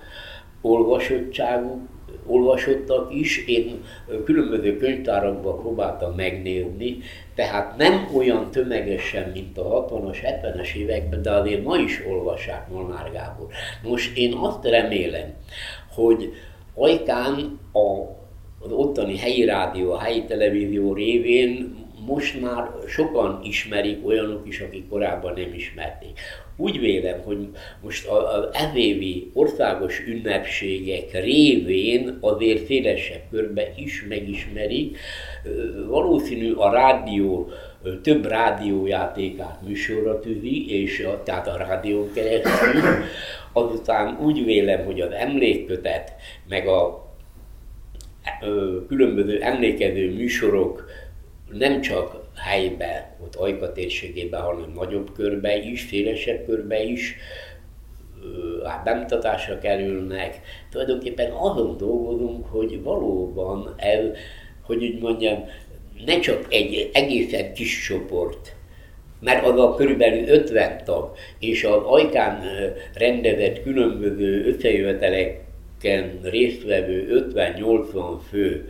Speaker 2: olvasottak is, én különböző könyvtárakban próbáltam megnézni, tehát nem olyan tömegesen, mint a 60-as, 70-es években, de azért ma is olvassák Molnár Gábor. Most én azt remélem, hogy Ajkán az ottani helyi rádió, a helyi televízió révén most már sokan ismerik, olyanok is, akik korábban nem ismerték. Úgy vélem, hogy most az evévi országos ünnepségek révén azért szélesebb körbe is megismerik. Valószínű a rádió több rádiójátékát műsorra tűzi, és tehát a rádión keresztül. Azután úgy vélem, hogy az emlékkötet, meg a különböző emlékező műsorok nem csak helyben, ott Ajka térségében, hanem nagyobb körbe is, szélesebb körbe is bemutatásra kerülnek. Tulajdonképpen azon dolgozunk, hogy valóban hogy úgy mondjam, ne csak egy egészen kis csoport, mert az a körülbelül 50 tag, és az Ajkán rendezett különböző összejöveteleken résztvevő 50-80 fő,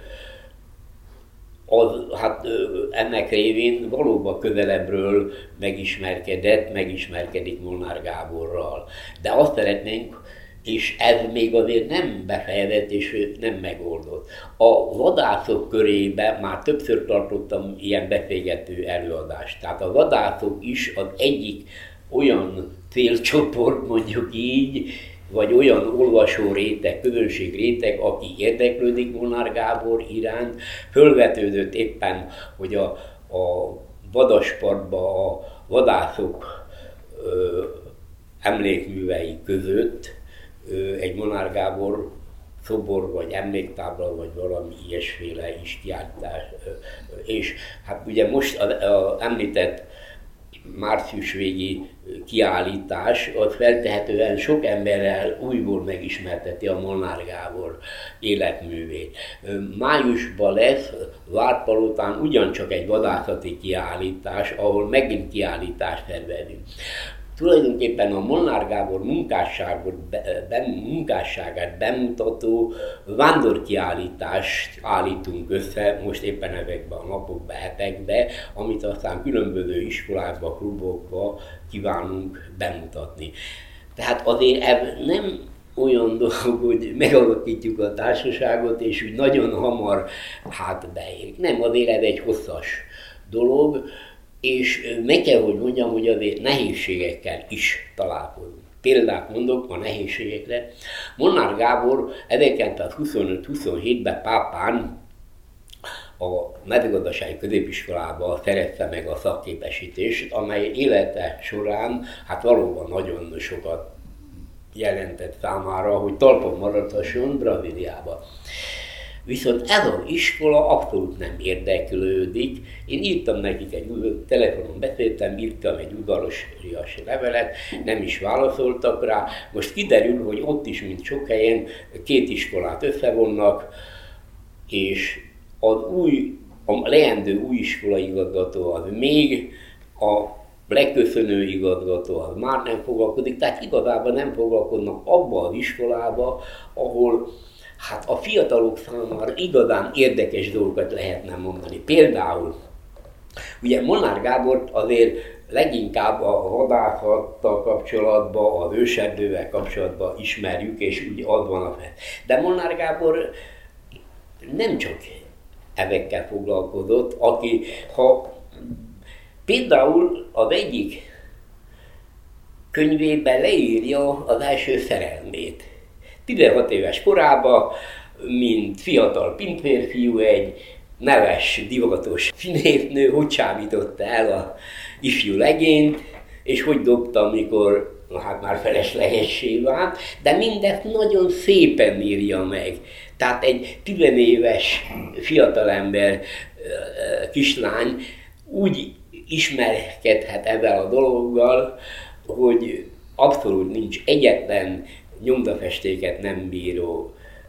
Speaker 2: ennek révén valóban közelebbről megismerkedik Molnár Gáborral. De azt szeretnénk, és ez még azért nem befejezett és nem megoldott. A vadászok körében már többször tartottam ilyen beszélgető előadást. Tehát a vadászok is az egyik olyan célcsoport, mondjuk így, vagy olyan olvasó réteg, közönség réteg, aki érdeklődik Molnár Gábor iránt. Fölvetődött éppen, hogy a vadaspartban a vadászok emlékművei között egy Molnár Gábor szobor, vagy emléktábla, vagy valami ilyesféle is kiállítás. És hát ugye most az említett március végi kiállítás, az feltehetően sok emberrel újból megismerteti a Molnár Gábor életművét. Májusban lesz Várpalotán ugyancsak egy vadászati kiállítás, ahol megint kiállítást tervezünk. Tulajdonképpen a Molnár Gábor munkásságát bemutató vándorkiállítást állítunk össze, most éppen ezekben a napokban, hetekben, amit aztán különböző iskolákba, klubokba kívánunk bemutatni. Tehát azért ez nem olyan dolog, hogy megalakítjuk a társaságot, és úgy nagyon hamar beérik. Nem, azért ez egy hosszas dolog, és meg kell, hogy mondjam, hogy azért nehézségekkel is találkozunk. Példát mondok a nehézségekre. Molnár Gábor 1925-27-ben Pápán a mezőgazdasági középiskolában szerezte meg a szakképesítést, amely élete során valóban nagyon sokat jelentett számára, hogy talpon maradhasson Brazíliába. Viszont ez az iskola abszolút nem érdeklődik. Én írtam nekik telefonon beszéltem, írtam egy udvarias levelet, nem is válaszoltak rá. Most kiderül, hogy ott is, mint sok helyen, két iskolát összevonnak, és a leendő új iskola igazgató az még, a leköszönő igazgató az már nem foglalkozik, tehát igazából nem foglalkoznak abba az iskolába, ahol a fiatalok számára igazán érdekes dolgokat lehetne mondani. Például, ugye Molnár Gábort azért leginkább a vadászattal kapcsolatban, az őserdővel kapcsolatban ismerjük, és úgy az van a fel. De Molnár Gábor nem csak ezekkel foglalkozott, aki, ha például az egyik könyvében leírja az első szerelmét. 16 éves korában, mint fiatal pintférfiú, egy neves, divatos színésznő, hogy csábította el a ifjú legényt, és hogy dobta, amikor már feleslegessé vált, de mindezt nagyon szépen írja meg. Tehát egy 10 éves fiatalember, kislány úgy ismerkedhet ezzel a dologgal, hogy abszolút nincs egyetlen nyomdafestéket nem bíró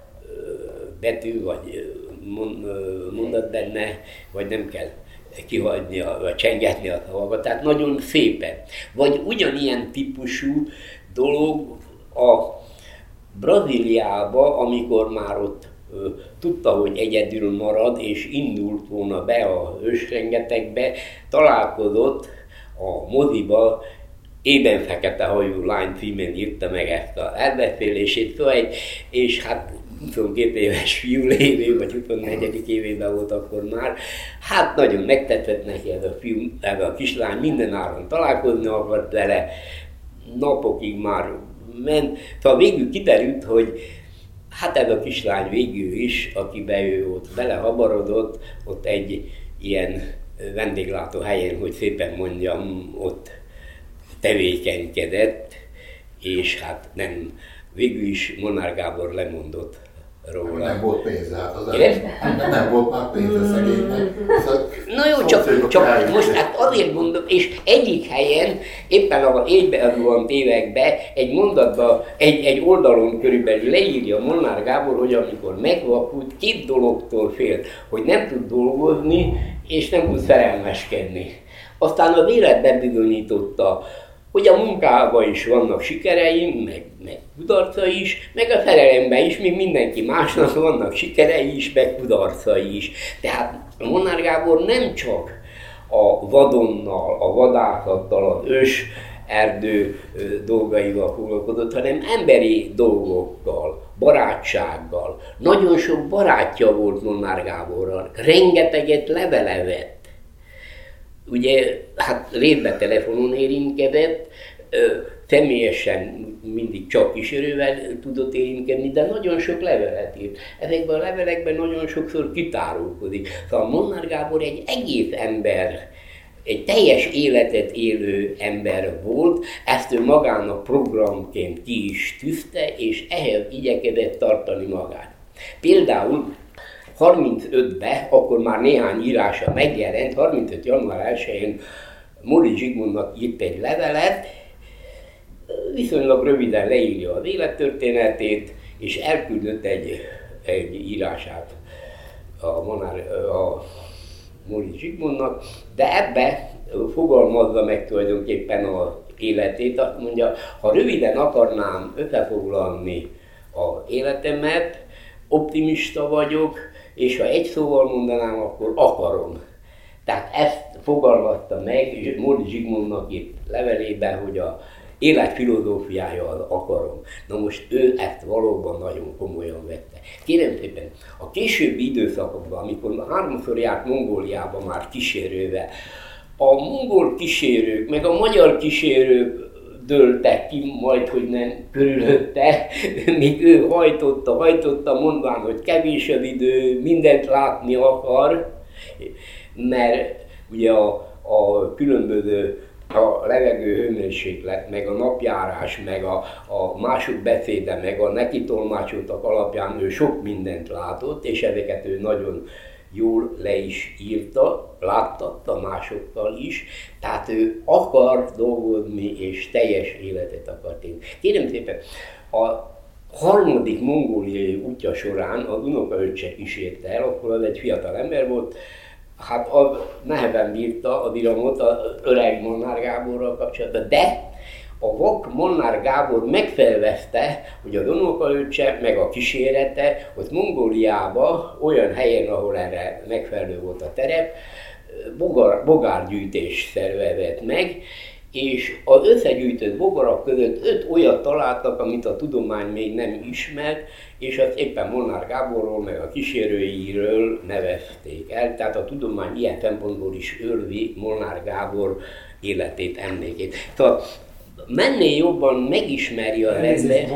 Speaker 2: betű vagy mondat benne, vagy nem kell kihagyni, vagy csengetni a szavakat, tehát nagyon szépen. Vagy ugyanilyen típusú dolog a Brazíliába, amikor már ott tudta, hogy egyedül marad, és indult volna be a ősrengetegbe, találkozott a moziba, ében fekete hajú lány címén írta meg ezt az elbeszélését, és hát 22 éves fiú lévő, vagy 24. évében volt akkor már, hát nagyon megtetszett neki ez a kislány, minden áron találkozni akart vele, napokig már ment, szóval végül kiderült, hogy hát ez a kislány végül is, akiben ő ott belehabarodott, ott egy ilyen vendéglátó helyen, hogy szépen mondjam, ott tevékenykedett, és hát nem, végül is Molnár Gábor lemondott róla.
Speaker 4: Nem volt pénze, hát az nem volt már pénze szegénynek.
Speaker 2: Na jó, csak most hát azért mondom, és egyik helyen, éppen a egyben években egy mondatban, egy oldalon körülbelül leírja Molnár Gábor, hogy amikor megvakult, 2 dologtól félt, hogy nem tud dolgozni, és nem tud szerelmeskedni. Aztán az élet bebizonyította, hogy a munkában is vannak sikerei, meg kudarcai is, meg a szerelemben is, még mindenki másnak vannak sikerei is, meg kudarcai is. Tehát Molnár Gábor nem csak a vadonnal, a vadászattal, az ős erdő dolgaival foglalkozott, hanem emberi dolgokkal, barátsággal. Nagyon sok barátja volt Molnár Gáborral, rengeteget levele vett. Ugye, hát részben telefonon érintkezett, személyesen mindig csak kísérővel tudott érintkezni, de nagyon sok levelet írt. Ezekben a levelekben nagyon sokszor kitárulkodik. Szóval Molnár Gábor egy egész ember, egy teljes életet élő ember volt, ezt ő magának programként ki is tűzte, és ehhez igyekezett tartani magát. Például 35-ben, akkor már néhány írása megjelent, 35. január 1-én Móri Zsigmondnak írt egy levelet, viszonylag röviden leírja az élettörténetét, és elküldött egy írását a Móri Zsigmondnak, de ebbe fogalmazza meg tulajdonképpen az életét, azt mondja, ha röviden akarnám összefoglalni az életemet, optimista vagyok, és ha egy szóval mondanám, akkor akarom. Tehát ezt fogalmazta meg Móri Zsigmondnak itt levelében, hogy a élet filozófiája az akarom. Na most ő ezt valóban nagyon komolyan vette. Kérem szépen, a későbbi időszakokban, amikor 3-szor járt Mongóliába már kísérővel, a mongol kísérők, meg a magyar kísérők dőltek ki, majd hogy nem körülötte, míg ő hajtotta, mondván, hogy kevés az idő, mindent látni akar, mert ugye a különböző a levegő hőmérséklet, meg a napjárás, meg a mások beszéde, meg a neki tolmácsoltak alapján ő sok mindent látott, és ezeket ő nagyon jól le is írta, láttatta másokkal is, tehát ő akar dolgozni, és teljes életet akart élni. Kérem szépen, a 3. mongóliai útja során az unokaöccse kísérte el, akkor az egy fiatal ember volt, hát az nehezen bírta az iramot az öreg Molnár Gáborral kapcsolatban, de a vak Molnár Gábor megfelvezte, hogy az unokaöccse meg a kísérete, hogy Mongóliába, olyan helyen, ahol erre megfelelő volt a terep, bogárgyűjtés szervezett meg, és az összegyűjtött bogarak között 5 olyat találtak, amit a tudomány még nem ismert, és azt éppen Molnár Gáborról, meg a kísérőiről nevezték el. Tehát a tudomány ilyen szempontból is őrzi Molnár Gábor életét, emlékét. Tehát mennél jobban megismeri az ember.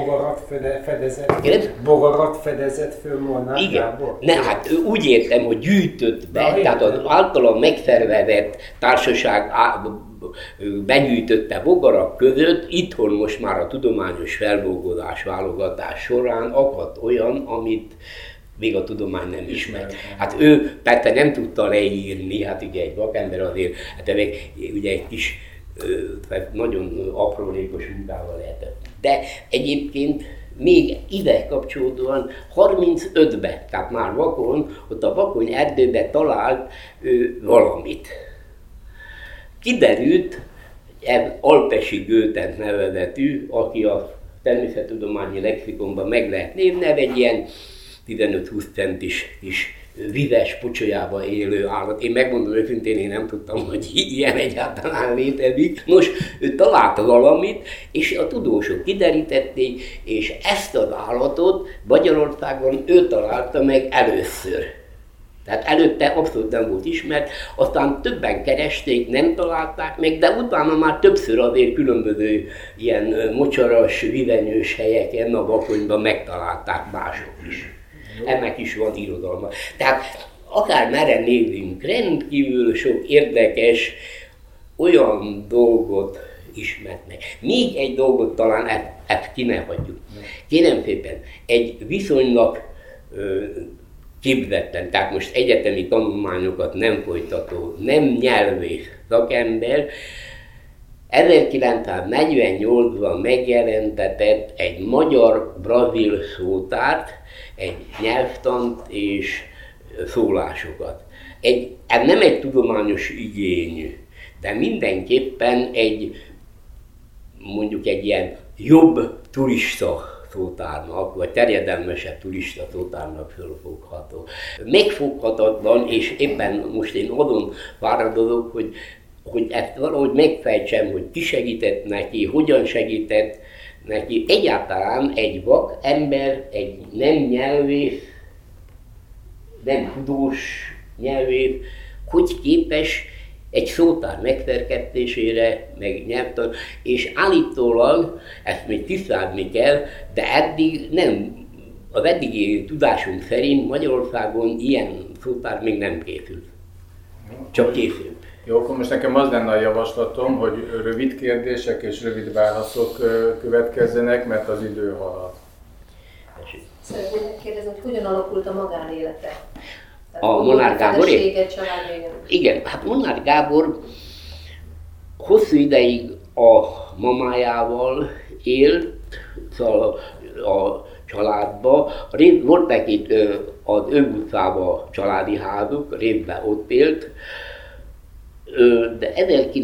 Speaker 5: Bogarat fedezett föl Molnár Gábor?
Speaker 2: Ne, hát úgy értem, hogy gyűjtött be, tehát az általán megszervezett társaság begyűjtötte bogarak között, itthon most már a tudományos feldolgozás, válogatás során akadt olyan, amit még a tudomány nem ismert. Hát ő persze nem tudta leírni, hát ugye egy vakember azért, hát ugye egy kis, nagyon aprólékos munkával lehetett. De egyébként még ide kapcsolódóan 35-ben, tehát már Vakon, ott a Vakony erdőben talált valamit. Kiderült, Alpesi Götent nevezetű, aki a természettudományi lexikonban meg lehet névni, egy ilyen 15-20 centis is vives pocsolyába élő állat. Én megmondom őszintén, én nem tudtam, hogy ilyen egyáltalán létezik. Nos, ő találta valamit, és a tudósok kiderítették, és ezt az állatot Magyarországon ő találta meg először. Tehát előtte abszolút nem volt ismert, aztán többen keresték, nem találták meg, de utána már többször azért különböző ilyen mocsaras, vivenyős helyeken a Vakonyban megtalálták mások is. Ennek is van irodalma. Tehát akár merre nézünk, rendkívül sok érdekes olyan dolgot ismert meg. Még egy dolgot talán ezt ki ne hagyjuk. Kérem szépen, egy viszonylag képzetlen, tehát most egyetemi tanulmányokat nem folytató, nem nyelvész szakember 1948-ban megjelentetett egy magyar-brazil szótárt, egy nyelvtant és szólásokat. Ez nem egy tudományos igény, de mindenképpen mondjuk egy ilyen jobb turista szótárnak, vagy terjedelmesebb turista szótárnak fölfogható. Megfoghatatlan, és éppen most én azon fáradozok, hogy ezt valahogy megfejtsem, hogy ki segített neki, hogyan segített neki. Egyáltalán egy vak ember, egy nem nyelvész, nem tudós nyelvész, hogy képes egy szótár megszerkesztésére, meg nyelvtan, és állítólag, ezt még tisztázni kell, de eddig nem, az eddigi tudásunk szerint Magyarországon ilyen szótár még nem készült. Csak készült.
Speaker 1: Jó, akkor most nekem az lenne a javaslatom, hogy rövid kérdések és rövid válaszok következzenek, mert az idő halad.
Speaker 3: Szeretném megkérdezni, hogy hogyan alakult a magánélete?
Speaker 2: A Molnár Gáboré? Igen, hát Molnár Gábor hosszú ideig a mamájával élt, szóval a családba. Voltak itt az Övg utcában családi házuk, részben ott élt, de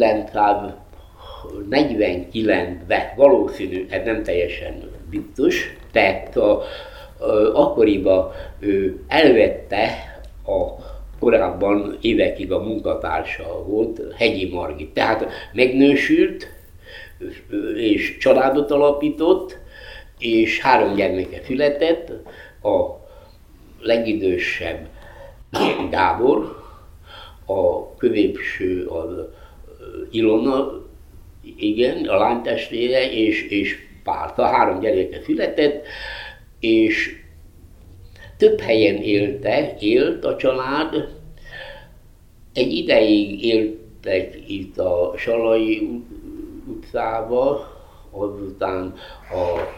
Speaker 2: 1949-ben valószínű, ez nem teljesen biztos, tehát akkoriban elvette a korábban évekig a munkatársa volt, Hegyi Margit. Tehát megnősült, és családot alapított, és 3 gyermeke született, a legidősebb Gábor, a középső az Ilona, igen, a lánytestvére, és Párta, 3 gyereke született, és több helyen élt a család. Egy ideig éltek itt a Salai utcába, azután a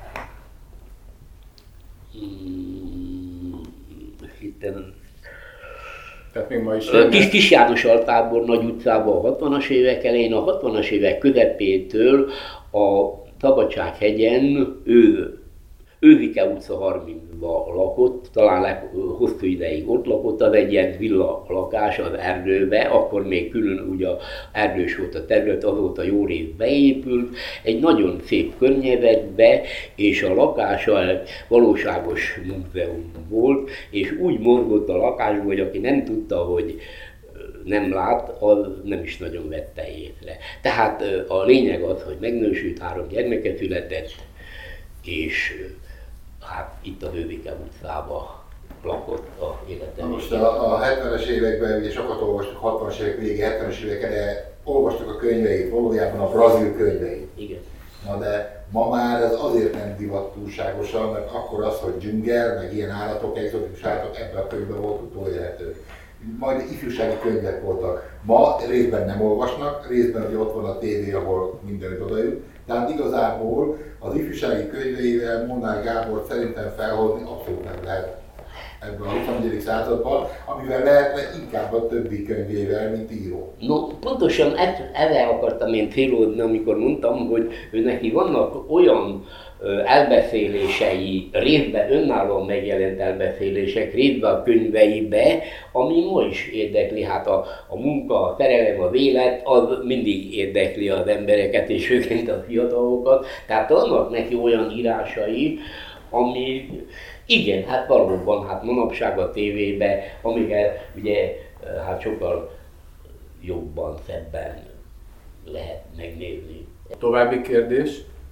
Speaker 2: Kis János Altábor Nagy utcában a 60-as évek elején, a 60-as évek közepétől a Szabadsághegyen Őzike utca 30-ban lakott, talán hosszú ideig ott lakott, az egy ilyen villa lakás az erdőbe, akkor még külön ugye erdős volt a terület, azóta jó rész beépült, egy nagyon szép környezetbe, és a lakása egy valóságos múzeum volt, és úgy mozgott a lakásban, hogy aki nem tudta, hogy nem lát, az nem is nagyon vette észre. Tehát a lényeg az, hogy megnősült, 3 gyermeke született, és hát itt a Hővike utcában lakott a életem.
Speaker 4: Most a 70-es években, ugye sokat olvastuk, 60-as évek végi, 70-es években, de olvastuk a könyveit, valójában a brazil könyveit.
Speaker 2: Igen.
Speaker 4: Na de ma már ez azért nem divat túlságosan, mert akkor az, hogy dzsungel, meg ilyen állatok, egzotikus állatok, ebben a könyvben volt utolérhető. Majd ifjúsági könyvek voltak. Ma részben nem olvasnak, részben ugye ott van a tévé, ahol mindenütt odajut, Tehát igazából az ifjúsági könyveivel Molnár Gábor szerintem felhozni abszolút nem lehet ebben a 21. században, amivel lehetne inkább a többi könyvével, mint író.
Speaker 2: No, pontosan erre akartam én félódni, amikor mondtam, hogy ő neki vannak olyan elbeszélései, részben önállóan megjelent elbeszélések, részben a könyveibe, ami ma is érdekli. Hát a munka, a szerelem, a vélet, az mindig érdekli az embereket, és főként a fiatalokat. Tehát vannak neki olyan írásai, ami igen, hát valóban, hát manapság a tévében, amiket ugye hát sokkal jobban, szebben lehet megnézni.
Speaker 1: További kérdés?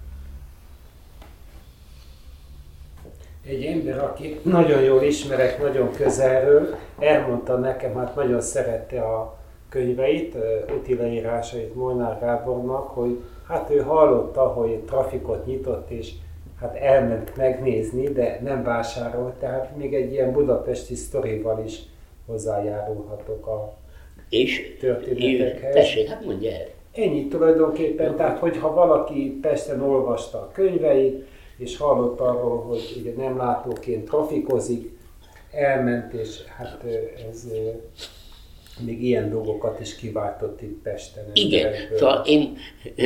Speaker 5: Egy ember, aki nagyon jól ismerek, nagyon közelről, elmondta nekem, hát nagyon szerette a könyveit, úti leírásait Molnár Gábornak, hogy hát ő hallotta, hogy trafikot nyitott, és hát elment megnézni, de nem vásárolt, tehát még egy ilyen budapesti sztorival is hozzájárulhatok a történetekhez.
Speaker 2: Tessék, hát mondja el.
Speaker 5: Ennyi tulajdonképpen, tehát hogyha valaki Pesten olvasta a könyveit, és hallott arról, hogy ugye nem látóként trafikozik, elment, és hát ez még ilyen dolgokat is kiváltott itt Pesten.
Speaker 2: Igen, szóval én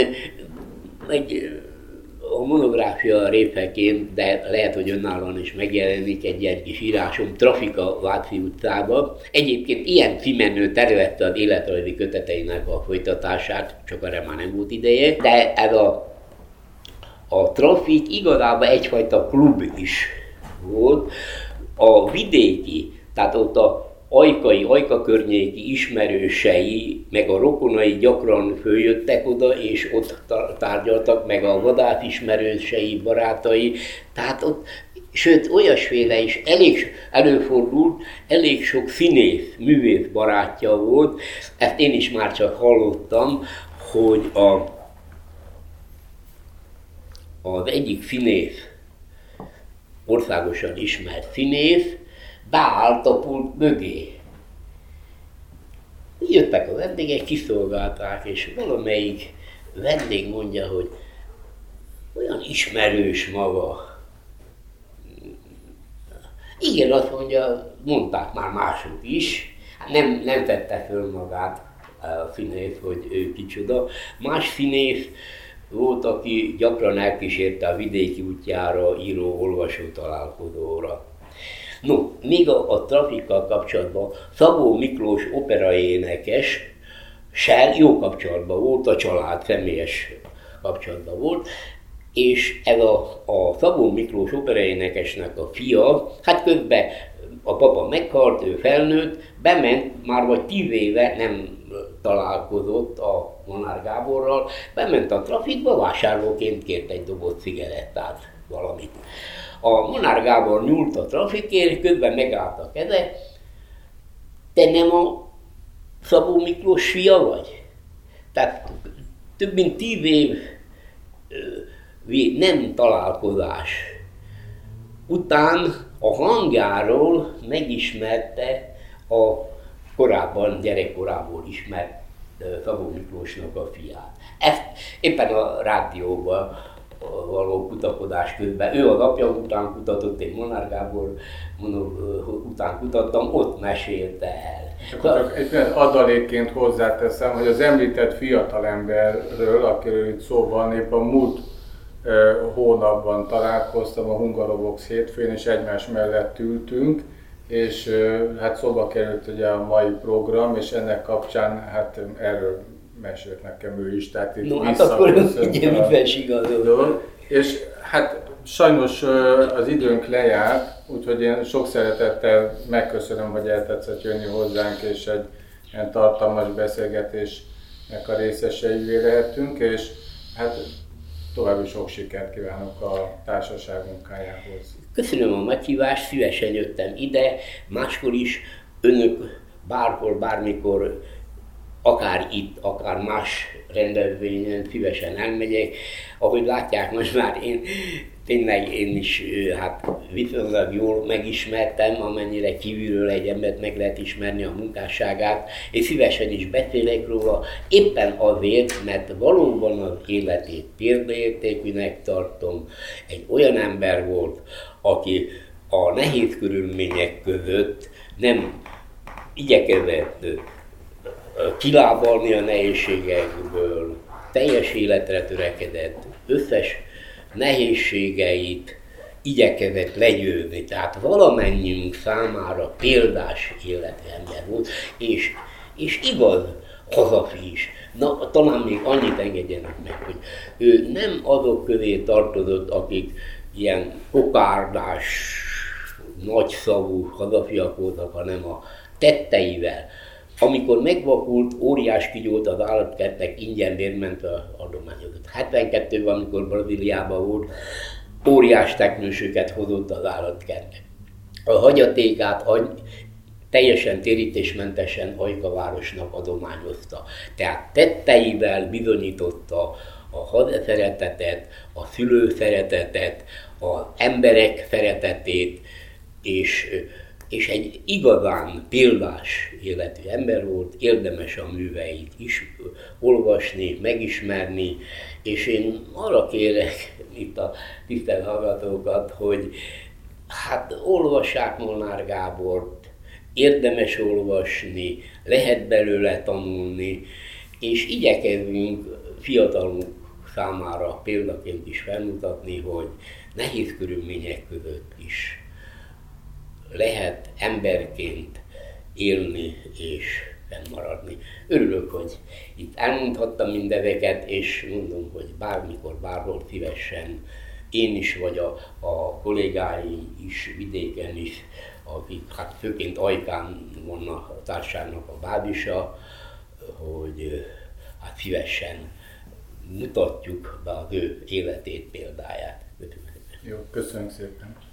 Speaker 2: a monográfia részeként, de lehet, hogy önállóan is megjelenik egy ilyen kis írásom, Trafika Váci utcában. Egyébként ilyen címen tervezte az életrajzi köteteinek a folytatását, csak arra már nem volt ideje, de ez a trafik igazából egyfajta klub is volt. A vidéki, tehát ott a Ajka környéki ismerősei, meg a rokonai gyakran följöttek oda, és ott tárgyaltak, meg a vadász ismerősei, barátai. Tehát ott, sőt, olyasféle is előfordult, elég sok színész, művész barátja volt. Ezt én is már csak hallottam, hogy az egyik színész, országosan ismert színész, beállt a pult mögé. Jöttek a vendégek, kiszolgálták, és valamelyik vendég mondja, hogy olyan ismerős maga. Igen, azt mondja, mondták már mások is, nem tette föl magát a színész, hogy ő kicsoda. Más színész volt, aki gyakran elkísérte a vidéki útjára, író-olvasó találkozóra. No, még a trafikkal kapcsolatban Szabó Miklós operaénekessel jó kapcsolatban volt, a család személyes kapcsolatban volt, és ez a Szabó Miklós operaénekesnek a fia, hát közben a papa meghalt, ő felnőtt, bement, már vagy 10 éve nem találkozott a Molnár Gáborral, bement a trafikba, vásárlóként kért egy doboz cigarettát, valamit. A Molnár Gábor nyúlt a trafikért, közben megállt a keze. Te nem a Szabó Miklós fia vagy? Tehát több mint 10 év nem találkozás után a hangjáról megismerte a korábban, gyerekkorából ismert Szabó Miklósnak a fiát. Ezt éppen a rádióban való kutakodás közben. Ő az apja után kutatott, én Molnár Gábor után kutattam, ott mesélte el.
Speaker 1: Csak egy adalékként hozzáteszem, hogy az említett fiatalemberről, akiről itt szó van, épp a múlt hónapban találkoztam a Hungarovox hétfőn, és egymás mellett ültünk, és hát szóba került ugye a mai program, és ennek kapcsán hát erről mesélt nekem ő is, tehát itt
Speaker 2: hát akkor ugye mivel igazol.
Speaker 1: És hát sajnos az időnk lejárt, úgyhogy én sok szeretettel megköszönöm, hogy eltetszett jönni hozzánk, és egy ilyen tartalmas beszélgetésnek a részeseivé lehetünk, és hát további sok sikert kívánok a társaság munkájához.
Speaker 2: Köszönöm a meghívást, szívesen jöttem ide, máskor is, önök bárhol, bármikor, akár itt, akár más rendezvényen szívesen elmegyek. Ahogy látják, most már én tényleg én is hát viszonylag jól megismertem, amennyire kívülről egy embert meg lehet ismerni a munkásságát, és szívesen is beszélek róla, éppen azért, mert valóban az életét példaértékűnek tartom. Egy olyan ember volt, aki a nehéz körülmények között nem igyekezett kilábalni a nehézségekből, teljes életre törekedett, összes nehézségeit igyekezett legyőzni. Tehát valamennyiünk számára példás életember volt, és igaz hazafi is. Na, talán még annyit engedjenek meg, hogy ő nem azok közé tartozott, akik ilyen kokárdás, nagyszavú hazafiak voltak, hanem a tetteivel. Amikor megvakult, óriás kigyólt az állatkertek, ingyen bérment a adományokat. 72-ben, amikor Brazíliában volt, óriás teknősöket hozott az állatkertek. A hagyatékát teljesen térítésmentesen Ajka városnak adományozta. Tehát tetteivel bizonyította a hazaszeretetet, a szülő szeretetet, az emberek szeretetét, és egy igazán példás életű ember volt, érdemes a műveit is olvasni, megismerni, és én arra kérek itt a tisztelt hallgatókat, hogy hát olvassák Molnár Gábort, érdemes olvasni, lehet belőle tanulni, és igyekezzünk fiatalok számára példaként is felmutatni, hogy nehéz körülmények között is lehet emberként élni és fennmaradni. Örülök, hogy itt elmondhattam mindezeket, és mondom, hogy bármikor, bárhol szívesen én is, vagy a kollégáim is vidéken is, akik hát főként Ajkán van a társának a bázisa, hogy hát szívesen mutatjuk be az ő életét, példáját.
Speaker 1: Jó, köszönjük szépen!